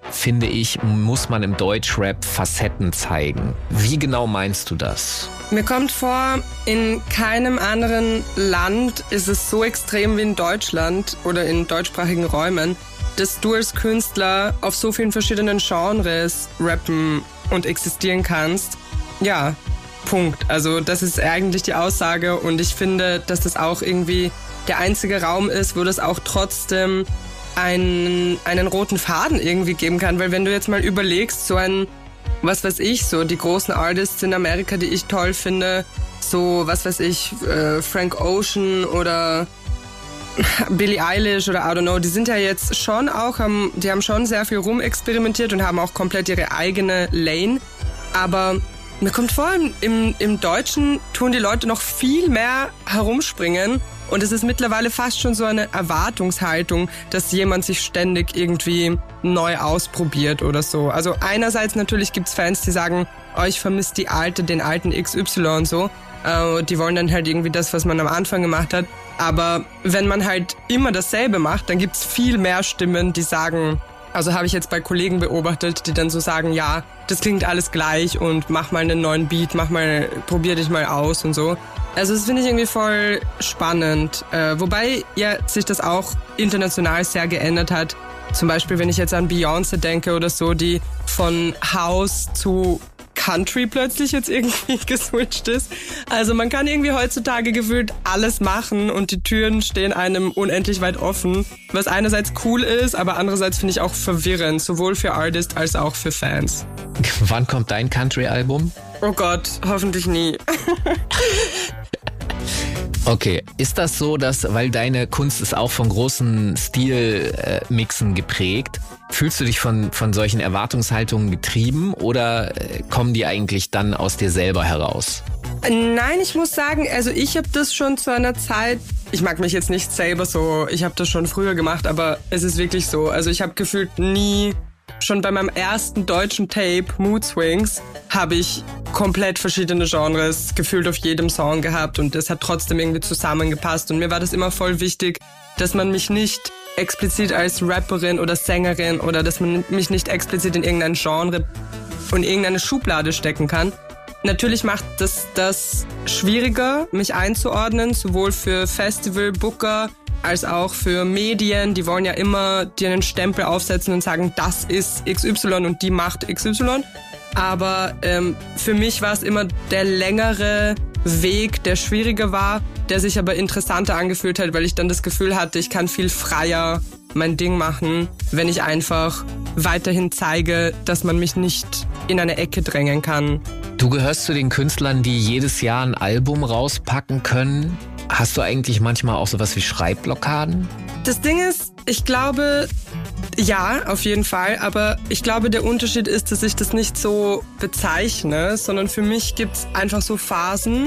finde ich, muss man im Deutschrap Facetten zeigen. Wie genau meinst du das? Mir kommt vor, in keinem anderen Land ist es so extrem wie in Deutschland oder in deutschsprachigen Räumen, dass du als Künstler auf so vielen verschiedenen Genres rappen und existieren kannst. Ja, Punkt. Also das ist eigentlich die Aussage und ich finde, dass das auch irgendwie der einzige Raum ist, wo das auch trotzdem einen roten Faden irgendwie geben kann. Weil wenn du jetzt mal überlegst, so ein, was weiß ich, so die großen Artists in Amerika, die ich toll finde, so, was weiß ich, Frank Ocean oder Billie Eilish oder I don't know, die sind ja jetzt schon auch, die haben schon sehr viel rumexperimentiert und haben auch komplett ihre eigene Lane. Aber mir kommt vor, im Deutschen tun die Leute noch viel mehr herumspringen und es ist mittlerweile fast schon so eine Erwartungshaltung, dass jemand sich ständig irgendwie neu ausprobiert oder so. Also einerseits natürlich gibt's Fans, die sagen, oh, ich vermisse den alten XY und so. Die wollen dann halt irgendwie das, was man am Anfang gemacht hat. Aber wenn man halt immer dasselbe macht, dann gibt's viel mehr Stimmen, die sagen, also habe ich jetzt bei Kollegen beobachtet, die dann so sagen, ja, das klingt alles gleich und mach mal einen neuen Beat, probier dich mal aus und so. Also das finde ich irgendwie voll spannend. Wobei ja sich das auch international sehr geändert hat. Zum Beispiel, wenn ich jetzt an Beyoncé denke oder so, die von House zu Country plötzlich jetzt irgendwie geswitcht ist. Also man kann irgendwie heutzutage gefühlt alles machen und die Türen stehen einem unendlich weit offen, was einerseits cool ist, aber andererseits finde ich auch verwirrend, sowohl für Artists als auch für Fans. Wann kommt dein Country-Album? Oh Gott, hoffentlich nie. Okay, ist das so, dass, weil deine Kunst ist auch von großen Stilmixen geprägt, fühlst du dich von solchen Erwartungshaltungen getrieben oder kommen die eigentlich dann aus dir selber heraus? Nein, ich muss sagen, also ich habe das schon zu einer Zeit, ich mag mich jetzt nicht selber so, ich habe das schon früher gemacht, aber es ist wirklich so, also ich habe gefühlt nie, schon bei meinem ersten deutschen Tape, Mood Swings, habe ich komplett verschiedene Genres gefühlt auf jedem Song gehabt und es hat trotzdem irgendwie zusammengepasst und mir war das immer voll wichtig, dass man mich nicht explizit als Rapperin oder Sängerin oder dass man mich nicht explizit in irgendein Genre und irgendeine Schublade stecken kann. Natürlich macht das schwieriger, mich einzuordnen, sowohl für Festival-Booker als auch für Medien. Die wollen ja immer dir einen Stempel aufsetzen und sagen, das ist XY und die macht XY. Aber für mich war es immer der längere Weg, der schwieriger war, der sich aber interessanter angefühlt hat, weil ich dann das Gefühl hatte, ich kann viel freier mein Ding machen, wenn ich einfach weiterhin zeige, dass man mich nicht in eine Ecke drängen kann. Du gehörst zu den Künstlern, die jedes Jahr ein Album rauspacken können. Hast du eigentlich manchmal auch sowas wie Schreibblockaden? Das Ding ist, ich glaube, ja, auf jeden Fall. Aber ich glaube, der Unterschied ist, dass ich das nicht so bezeichne, sondern für mich gibt's einfach so Phasen.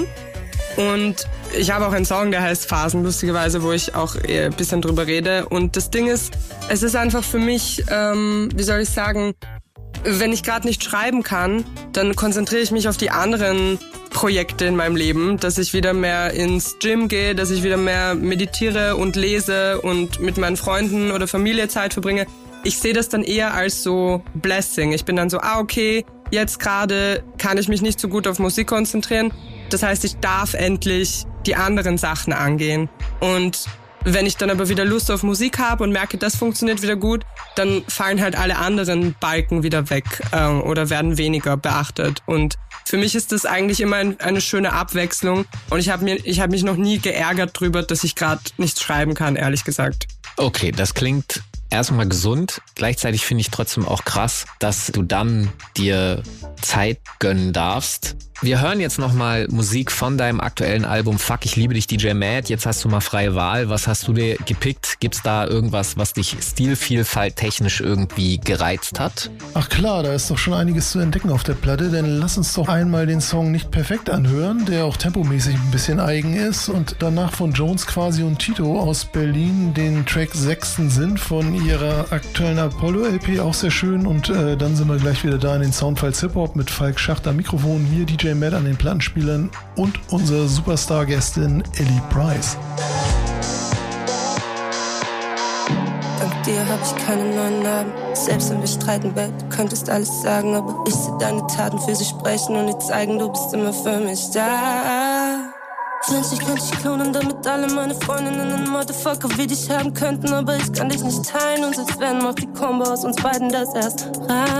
Und ich habe auch einen Song, der heißt Phasen, lustigerweise, wo ich auch ein bisschen drüber rede. Und das Ding ist, es ist einfach für mich, wie soll ich sagen, wenn ich gerade nicht schreiben kann, dann konzentriere ich mich auf die anderen Projekte in meinem Leben, dass ich wieder mehr ins Gym gehe, dass ich wieder mehr meditiere und lese und mit meinen Freunden oder Familie Zeit verbringe. Ich sehe das dann eher als so Blessing. Ich bin dann so, okay, jetzt gerade kann ich mich nicht so gut auf Musik konzentrieren. Das heißt, ich darf endlich die anderen Sachen angehen. Und wenn ich dann aber wieder Lust auf Musik habe und merke, das funktioniert wieder gut, dann fallen halt alle anderen Balken wieder weg oder werden weniger beachtet. Und für mich ist das eigentlich immer eine schöne Abwechslung. Und ich hab mich noch nie geärgert drüber, dass ich gerade nichts schreiben kann, ehrlich gesagt. Okay, das klingt erstmal gesund. Gleichzeitig finde ich trotzdem auch krass, dass du dann dir Zeit gönnen darfst. Wir hören jetzt nochmal Musik von deinem aktuellen Album Fuck, ich liebe dich, DJ Mad. Jetzt hast du mal freie Wahl. Was hast du dir gepickt? Gibt's da irgendwas, was dich Stilvielfalt technisch irgendwie gereizt hat? Ach klar, da ist doch schon einiges zu entdecken auf der Platte, denn lass uns doch einmal den Song Nicht perfekt anhören, der auch tempomäßig ein bisschen eigen ist und danach von Jones Quasi und Tito aus Berlin den Track Sechsten Sinn von ihrer aktuellen Apollo-LP, auch sehr schön und dann sind wir gleich wieder da in den Soundfiles Hip-Hop mit Falk Schacht am Mikrofon, hier DJ Mad an den Plattenspielern und unsere Superstar-Gästin Ellie Price. dir hab ich keine neuen Narben. Selbst wenn wir streiten, Babe, du könntest alles sagen, aber ich seh deine Taten für sie sprechen und dir zeigen, du bist immer für mich da. Wünsch, ich könnte dich klonen, damit alle meine Freundinnen einen Motherfucker wie dich haben könnten, aber ich kann dich nicht teilen und selbst wenn macht die Kombo aus uns beiden das erst.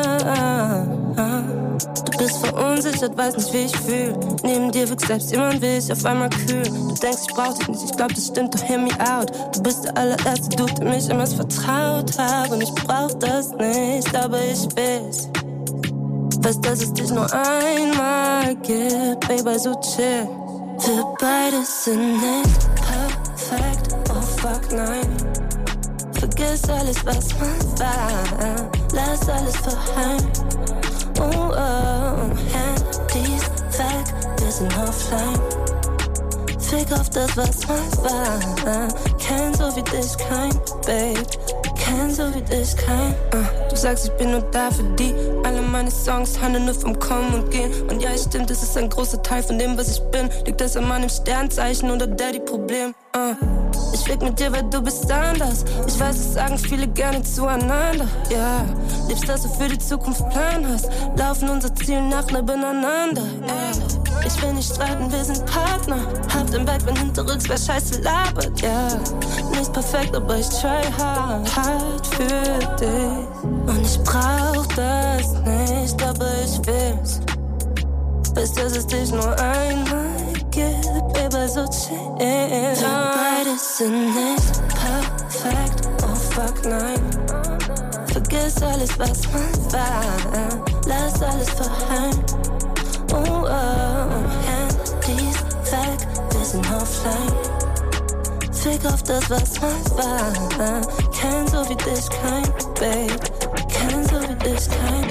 Du bist verunsichert, weiß nicht wie ich fühl. Neben dir wirkt selbst jemand wie ich auf einmal kühl. Du denkst, ich brauch dich nicht, ich glaub, das stimmt, doch hear me out. Du bist der allererste Dude, der mich immer vertraut hat und ich brauch das nicht, aber ich will's. Weiß, dass es dich nur einmal gibt, Baby, so chill. Wir beide sind nicht perfekt, oh fuck nein. Vergiss alles, was mal war, lass alles verheim. Oh, Handys weg, wir sind offline. Fick auf das, was mal war, kenn so wie dich kein, Babe. Kenn so wie dich kein. Du sagst, ich bin nur da für die. Alle meine Songs handeln nur vom Kommen und Gehen. Und ja, es stimmt, es ist ein großer Teil von dem, was ich bin. Liegt das an meinem Sternzeichen oder Daddy-Problem? Ich fick mit dir, weil du bist anders. Ich weiß, das sagen viele gerne zueinander. Ja, liebst, dass du für die Zukunft Plan hast. Laufen unser Ziel nach nebeneinander. Ich will nicht streiten, wir sind Partner. Hab den Back, wenn hinterrücks wer Scheiße labert. Ja, nicht perfekt, aber ich try hard für dich. Und ich brauch das nicht, aber ich will's. Weiß, dass es dich nur einmal gibt, Baby, so chill. Wir beide sind nicht perfekt, oh fuck nein. Vergiss alles, was mal war, lass alles verheim. Oh, Handys weg, wir sind offline. Fick auf das, was mal war, kenn so wie dich kein, Babe. Kenn so wie dich kein.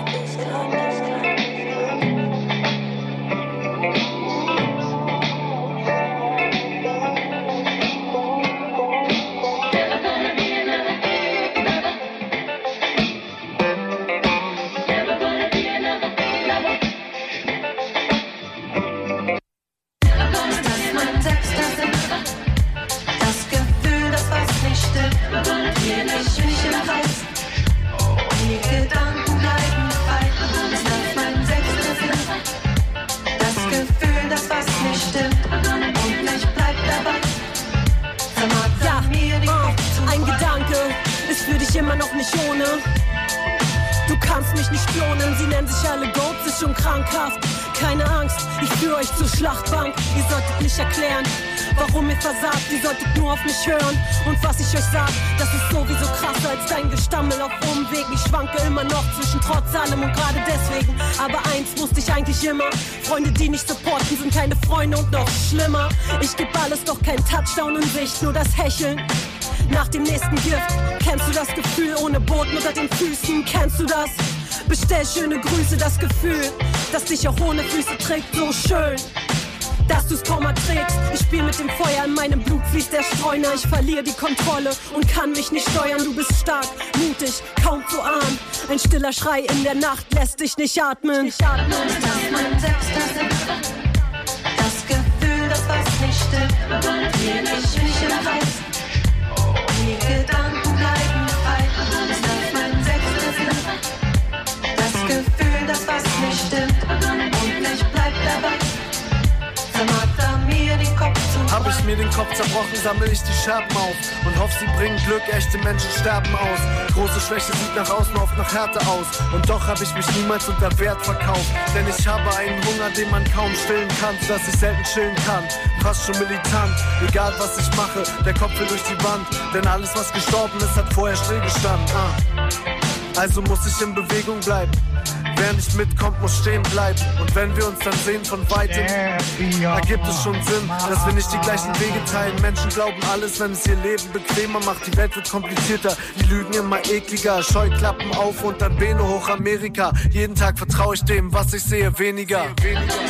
Immer noch nicht ohne. Du kannst mich nicht klonen, sie nennen sich alle Goats, ist schon krankhaft. Keine Angst, ich führe euch zur Schlachtbank. Ihr solltet nicht erklären, warum ihr versagt. Ihr solltet nur auf mich hören. Und was ich euch sag, das ist sowieso krasser als dein Gestammel auf Umwegen. Ich schwanke immer noch zwischen trotz allem und gerade deswegen. Aber eins wusste ich eigentlich immer: Freunde, die nicht supporten, sind keine Freunde und noch schlimmer. Ich geb alles, doch kein Touchdown in Sicht, nur das Hecheln nach dem nächsten Gift. Kennst du das Gefühl ohne Boden unter den Füßen? Kennst du das? Bestell schöne Grüße, das Gefühl, das dich auch ohne Füße trägt, so schön, dass du's kaum erträgst. Ich spiel mit dem Feuer, in meinem Blut fließt der Streuner. Ich verliere die Kontrolle und kann mich nicht steuern. Du bist stark, mutig, kaum zu ahnen. Ein stiller Schrei in der Nacht lässt dich nicht atmen. Das mein Selbst, das Gefühl, das was nicht stimmt. Dreh ich mich im Kreis. Die Gedanken bleiben frei. Das darf mein Sechster sein. Das Gefühl, das was nicht stimmt. Und ich bleib dabei. Vermacht er mir den Kopf zu breit. Hab ich mir den Kopf zerbrochen, sammel ich die Scherben auf und hoff, sie bringen Glück, echte Menschen sterben aus. Große Schwäche sieht nach außen oft nach Härte aus. Und doch hab ich mich niemals unter Wert verkauft. Denn ich habe einen Hunger, den man kaum stillen kann, sodass ich selten chillen kann. Fast schon militant, egal was ich mache, der Kopf will durch die Wand. Denn alles was gestorben ist, hat vorher stillgestanden. Also muss ich in Bewegung bleiben. Wer nicht mitkommt, muss stehen bleiben. Und wenn wir uns dann sehen von Weitem, ergibt es schon Sinn, dass wir nicht die gleichen Wege teilen. Menschen glauben alles, wenn es ihr Leben bequemer macht. Die Welt wird komplizierter, die Lügen immer ekliger. Scheuklappen auf und dann Bene hoch Amerika. Jeden Tag vertraue ich dem, was ich sehe, weniger. Das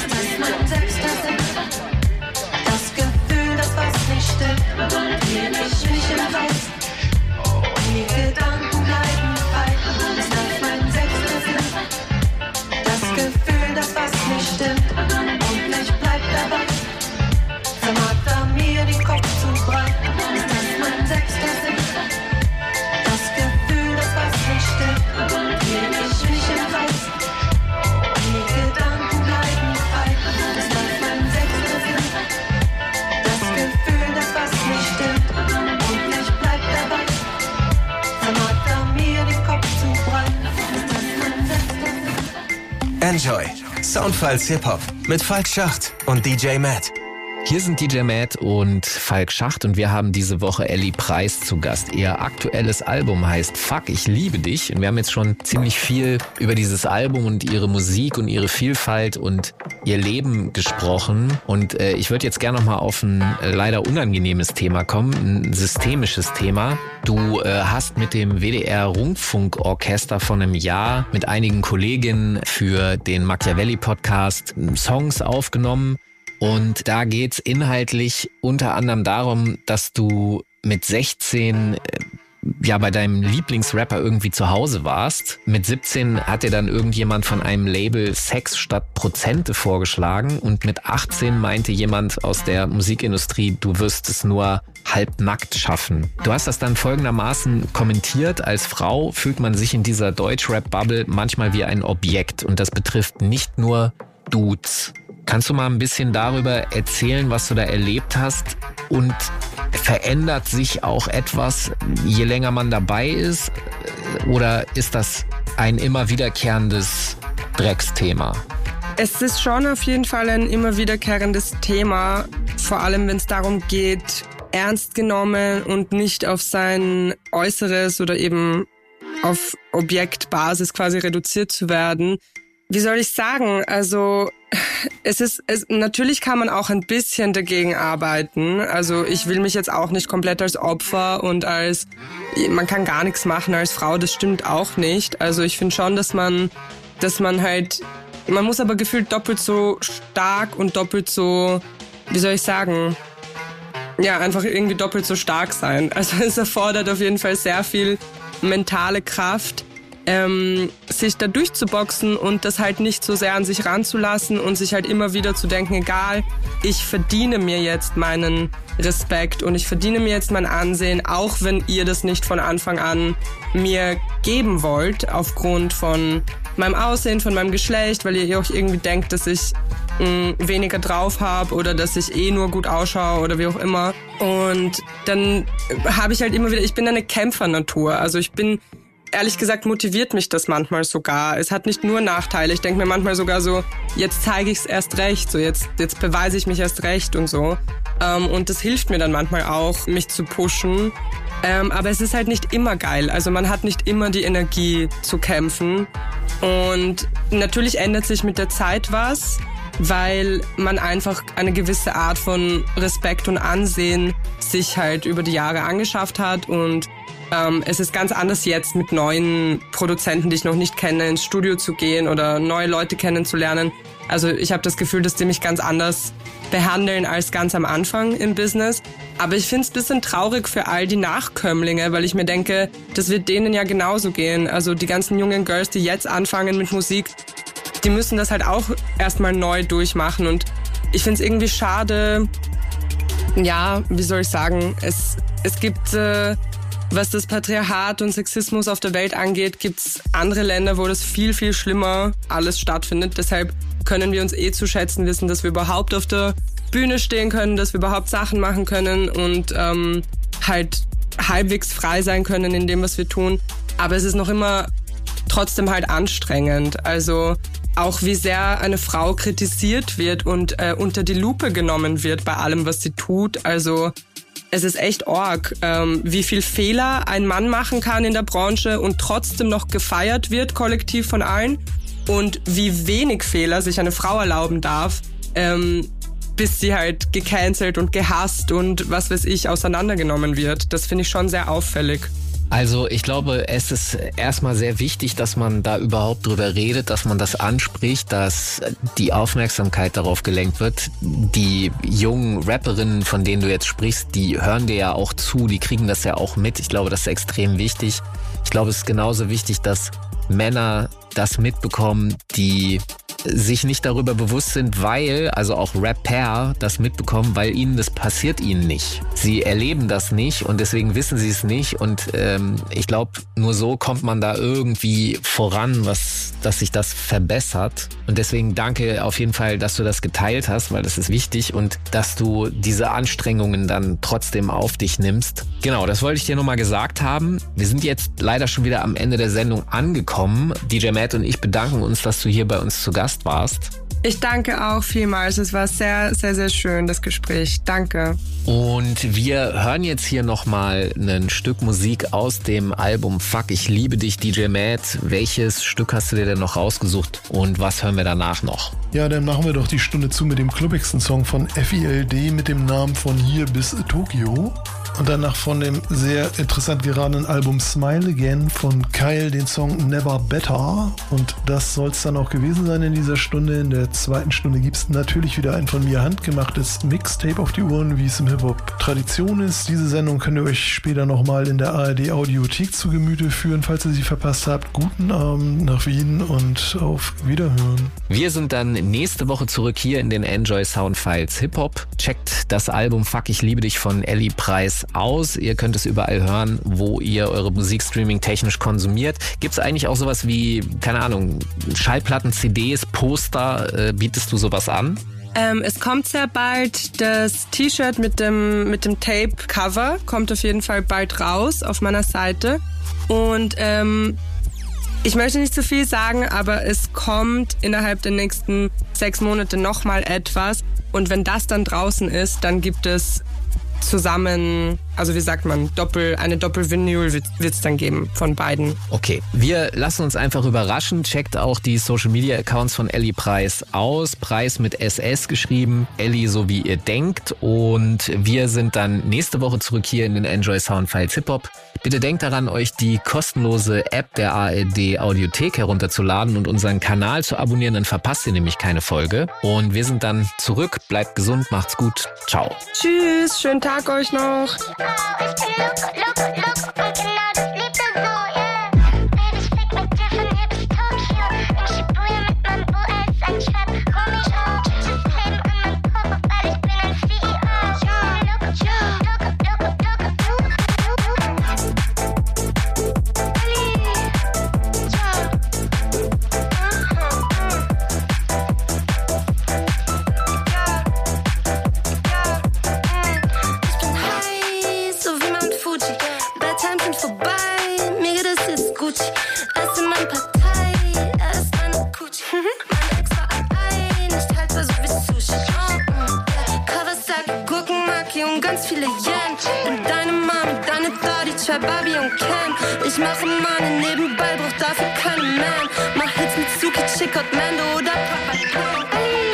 Gefühl, das was nicht stimmt. Dreh ich mich im Kreis. Die Gedanken bleiben frei. Das darf mein Sechster sein. Das Gefühl, das was nicht stimmt. Und ich bleib dabei. Vermacht er mir den Kopf zu breit. Das mein Sechster Sinn. Enjoy. Soundfiles Hip-Hop mit Falk Schacht und DJ Matt. Hier sind DJ Matt und Falk Schacht und wir haben diese Woche Ellie Preis zu Gast. Ihr aktuelles Album heißt Fuck, ich liebe dich. Und wir haben jetzt schon ziemlich viel über dieses Album und ihre Musik und ihre Vielfalt und ihr Leben gesprochen. Und ich würde jetzt gerne nochmal auf ein leider unangenehmes Thema kommen, ein systemisches Thema. Du hast mit dem WDR-Rundfunkorchester von einem Jahr mit einigen Kolleginnen für den Machiavelli-Podcast Songs aufgenommen. Und da geht's inhaltlich unter anderem darum, dass du mit 16 bei deinem Lieblingsrapper irgendwie zu Hause warst. Mit 17 hat dir dann irgendjemand von einem Label Sex statt Prozente vorgeschlagen und mit 18 meinte jemand aus der Musikindustrie, du wirst es nur halbnackt schaffen. Du hast das dann folgendermaßen kommentiert: Als Frau fühlt man sich in dieser Deutschrap-Bubble manchmal wie ein Objekt und das betrifft nicht nur Dudes. Kannst du mal ein bisschen darüber erzählen, was du da erlebt hast? Und verändert sich auch etwas, je länger man dabei ist? Oder ist das ein immer wiederkehrendes Drecksthema? Es ist schon auf jeden Fall ein immer wiederkehrendes Thema, vor allem wenn es darum geht, ernst genommen und nicht auf sein Äußeres oder eben auf Objektbasis quasi reduziert zu werden. Wie soll ich sagen? Also natürlich kann man auch ein bisschen dagegen arbeiten. Also ich will mich jetzt auch nicht komplett als Opfer und man kann gar nichts machen als Frau, das stimmt auch nicht. Also ich finde schon, dass man muss aber gefühlt doppelt so stark und doppelt so, wie soll ich sagen, ja, einfach irgendwie doppelt so stark sein. Also es erfordert auf jeden Fall sehr viel mentale Kraft, sich da durchzuboxen und das halt nicht so sehr an sich ranzulassen und sich halt immer wieder zu denken, egal, ich verdiene mir jetzt meinen Respekt und ich verdiene mir jetzt mein Ansehen, auch wenn ihr das nicht von Anfang an mir geben wollt, aufgrund von meinem Aussehen, von meinem Geschlecht, weil ihr auch irgendwie denkt, dass ich weniger drauf habe oder dass ich nur gut ausschaue oder wie auch immer. Und dann habe ich halt immer wieder, ich bin eine Kämpfernatur, also ehrlich gesagt motiviert mich das manchmal sogar. Es hat nicht nur Nachteile. Ich denke mir manchmal sogar so, jetzt zeige ich es erst recht, so jetzt beweise ich mich erst recht und so. Und das hilft mir dann manchmal auch, mich zu pushen. Aber es ist halt nicht immer geil. Also man hat nicht immer die Energie zu kämpfen. Und natürlich ändert sich mit der Zeit was, weil man einfach eine gewisse Art von Respekt und Ansehen sich halt über die Jahre angeschafft hat und es ist ganz anders jetzt mit neuen Produzenten, die ich noch nicht kenne, ins Studio zu gehen oder neue Leute kennenzulernen. Also ich habe das Gefühl, dass die mich ganz anders behandeln als ganz am Anfang im Business. Aber ich finde es ein bisschen traurig für all die Nachkömmlinge, weil ich mir denke, das wird denen ja genauso gehen. Also die ganzen jungen Girls, die jetzt anfangen mit Musik, die müssen das halt auch erstmal neu durchmachen. Und ich finde es irgendwie schade, ja, wie soll ich sagen, es gibt... was das Patriarchat und Sexismus auf der Welt angeht, gibt's andere Länder, wo das viel, viel schlimmer alles stattfindet. Deshalb können wir uns zu schätzen wissen, dass wir überhaupt auf der Bühne stehen können, dass wir überhaupt Sachen machen können und halt halbwegs frei sein können in dem, was wir tun. Aber es ist noch immer trotzdem halt anstrengend. Also auch wie sehr eine Frau kritisiert wird und unter die Lupe genommen wird bei allem, was sie tut. Also es ist echt arg, wie viel Fehler ein Mann machen kann in der Branche und trotzdem noch gefeiert wird, kollektiv von allen. Und wie wenig Fehler sich eine Frau erlauben darf, bis sie halt gecancelt und gehasst und was weiß ich auseinandergenommen wird. Das finde ich schon sehr auffällig. Also ich glaube, es ist erstmal sehr wichtig, dass man da überhaupt drüber redet, dass man das anspricht, dass die Aufmerksamkeit darauf gelenkt wird. Die jungen Rapperinnen, von denen du jetzt sprichst, die hören dir ja auch zu, die kriegen das ja auch mit. Ich glaube, das ist extrem wichtig. Ich glaube, es ist genauso wichtig, dass Männer das mitbekommen, die sich nicht darüber bewusst sind, weil, also auch Rapper das mitbekommen, weil das passiert ihnen nicht. Sie erleben das nicht und deswegen wissen sie es nicht und ich glaube, nur so kommt man da irgendwie voran, dass sich das verbessert. Und deswegen danke auf jeden Fall, dass du das geteilt hast, weil das ist wichtig und dass du diese Anstrengungen dann trotzdem auf dich nimmst. Genau, das wollte ich dir nochmal gesagt haben. Wir sind jetzt leider schon wieder am Ende der Sendung angekommen. DJ Matt und ich bedanken uns, dass du hier bei uns zu Gast warst. Ich danke auch vielmals. Es war sehr, sehr, sehr schön, das Gespräch. Danke. Und wir hören jetzt hier nochmal ein Stück Musik aus dem Album Fuck, ich liebe dich, DJ Matt. Welches Stück hast du dir denn noch rausgesucht und was hören wir danach noch? Ja, dann machen wir doch die Stunde zu mit dem klubbigsten Song von FILD mit dem Namen Von hier bis Tokio. Und danach von dem sehr interessant geratenen Album Smile Again von Kyle den Song Never Better. Und das soll es dann auch gewesen sein in dieser Stunde. In der zweiten Stunde gibt es natürlich wieder ein von mir handgemachtes Mixtape auf die Ohren, wie es im Hip-Hop Tradition ist. Diese Sendung könnt ihr euch später nochmal in der ARD Audiothek zu Gemüte führen, falls ihr sie verpasst habt. Guten Abend nach Wien und auf Wiederhören. Wir sind dann nächste Woche zurück hier in den Enjoy Soundfiles Hip-Hop. Checkt das Album Fuck, ich liebe dich von Ellie Preis aus. Ihr könnt es überall hören, wo ihr eure Musikstreaming technisch konsumiert. Gibt es eigentlich auch sowas wie, keine Ahnung, Schallplatten, CDs, Poster? Bietest du sowas an? Es kommt sehr bald. Das T-Shirt mit dem Tape-Cover kommt auf jeden Fall bald raus auf meiner Seite. Und ich möchte nicht zu viel sagen, aber es kommt innerhalb der nächsten 6 Monate nochmal etwas. Und wenn das dann draußen ist, dann gibt es zusammen, also wie sagt man, eine Doppel-Vinyl wird es dann geben von beiden. Okay, wir lassen uns einfach überraschen. Checkt auch die Social-Media-Accounts von Ellie Preis aus. Preis mit SS geschrieben. Ellie, so wie ihr denkt. Und wir sind dann nächste Woche zurück hier in den Enjoy Soundfiles Hip-Hop. Bitte denkt daran, euch die kostenlose App der ARD Audiothek herunterzuladen und unseren Kanal zu abonnieren, dann verpasst ihr nämlich keine Folge. Und wir sind dann zurück. Bleibt gesund, macht's gut. Ciao. Tschüss, schönen Tag euch noch. Barbie und Ken. Ich mache Money nebenbei, brauch dafür keinen Man. Mach Hits mit Suki, Chick und Mando oder Papa Pan.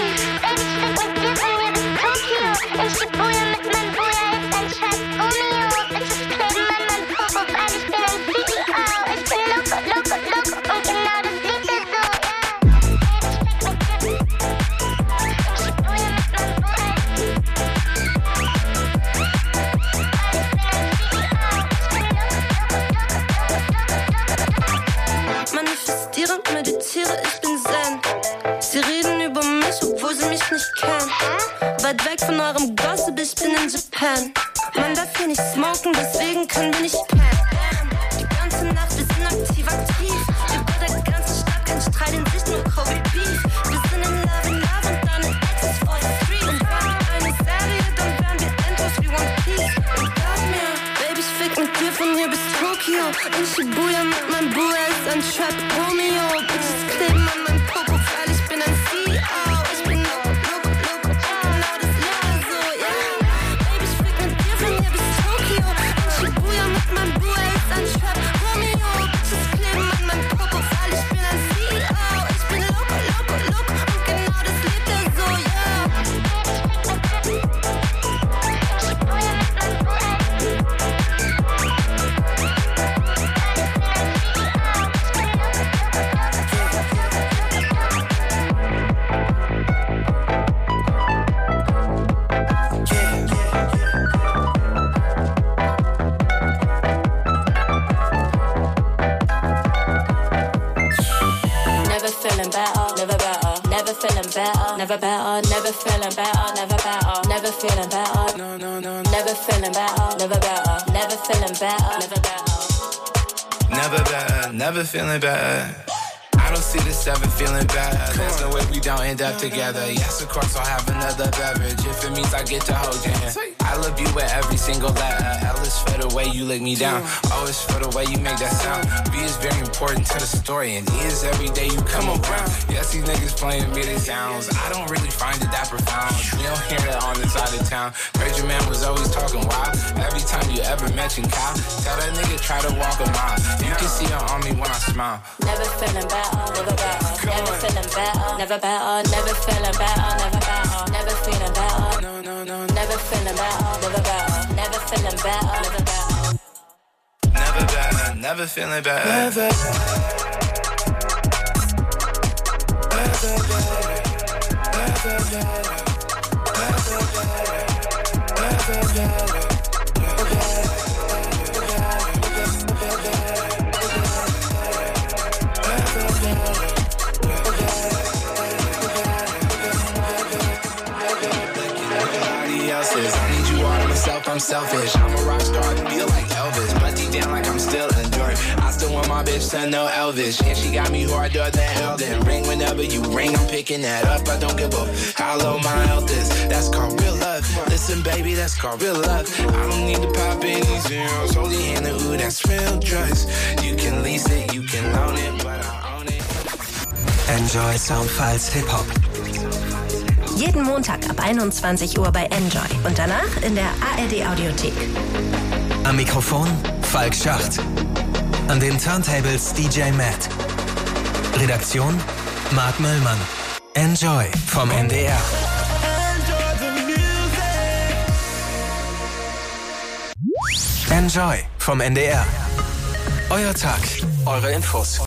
Weit weg von eurem Gossip, ich bin in Japan. Man darf hier nicht smoken, deswegen können wir nicht pennen. Die ganze Nacht, wir sind aktiv. Über der ganzen Stadt kein Streit in Sicht, nur Kobe Beef. Wir sind in Love und deine Ex ist for the street. Und war eine Serie, dann wären wir endlos wie One Piece. Und glaub mir, Baby, ich fick mit dir von hier bis Tokio. In Shibuya mit meinem Bruder ist ein Trap Romeo. Bitches kleben an meinem Popo, weil ich bin ein CEO. Ich bin never better, never feeling better, never better, never feeling better, no, no, no, never feeling better, never better, never feeling better, never better, never better, never feeling better. I don't see this ever feeling better. There's no way we don't end up together. Yes, of course I'll have another beverage if it means I get to hold your hand. I love you with every single letter. L is for the way you lick me down. O is for the way you make that sound. B is very important to the story, and E is every day you come around. Yes, these niggas playing MIDI sounds. I don't really find it that profound. We don't hear that on this side of town. Heard your man was always talking wild. Every time you ever mention Kyle, tell that nigga try to walk a mile. You can see it on me when I smile. Never feeling better, never better, never feeling better, never better, never feeling better, never better, never feeling better, no, no, no, never feeling better, never better, never feeling better, never better, never better, never feeling better, never I'm selfish, I'm a rock star, feel like Elvis, but deep down like I'm still enduring. I still want my bitch to know Elvis, and she got me harder than Elden Ring. Whenever you ring, I'm picking that up. I don't give a how low my health is. That's called real love. Listen, baby, that's called real love. I don't need to pop any zeros. Hold your hand, ooh, that's real drugs. You can lease it, you can loan it, but I own it. Enjoy Soundfiles Hip-Hop. Jeden Montag ab 21 Uhr bei Enjoy und danach in der ARD-Audiothek. Am Mikrofon Falk Schacht. An den Turntables DJ Matt. Redaktion Marc Möllmann. Enjoy vom NDR. Enjoy vom NDR. Euer Tag, eure Infos.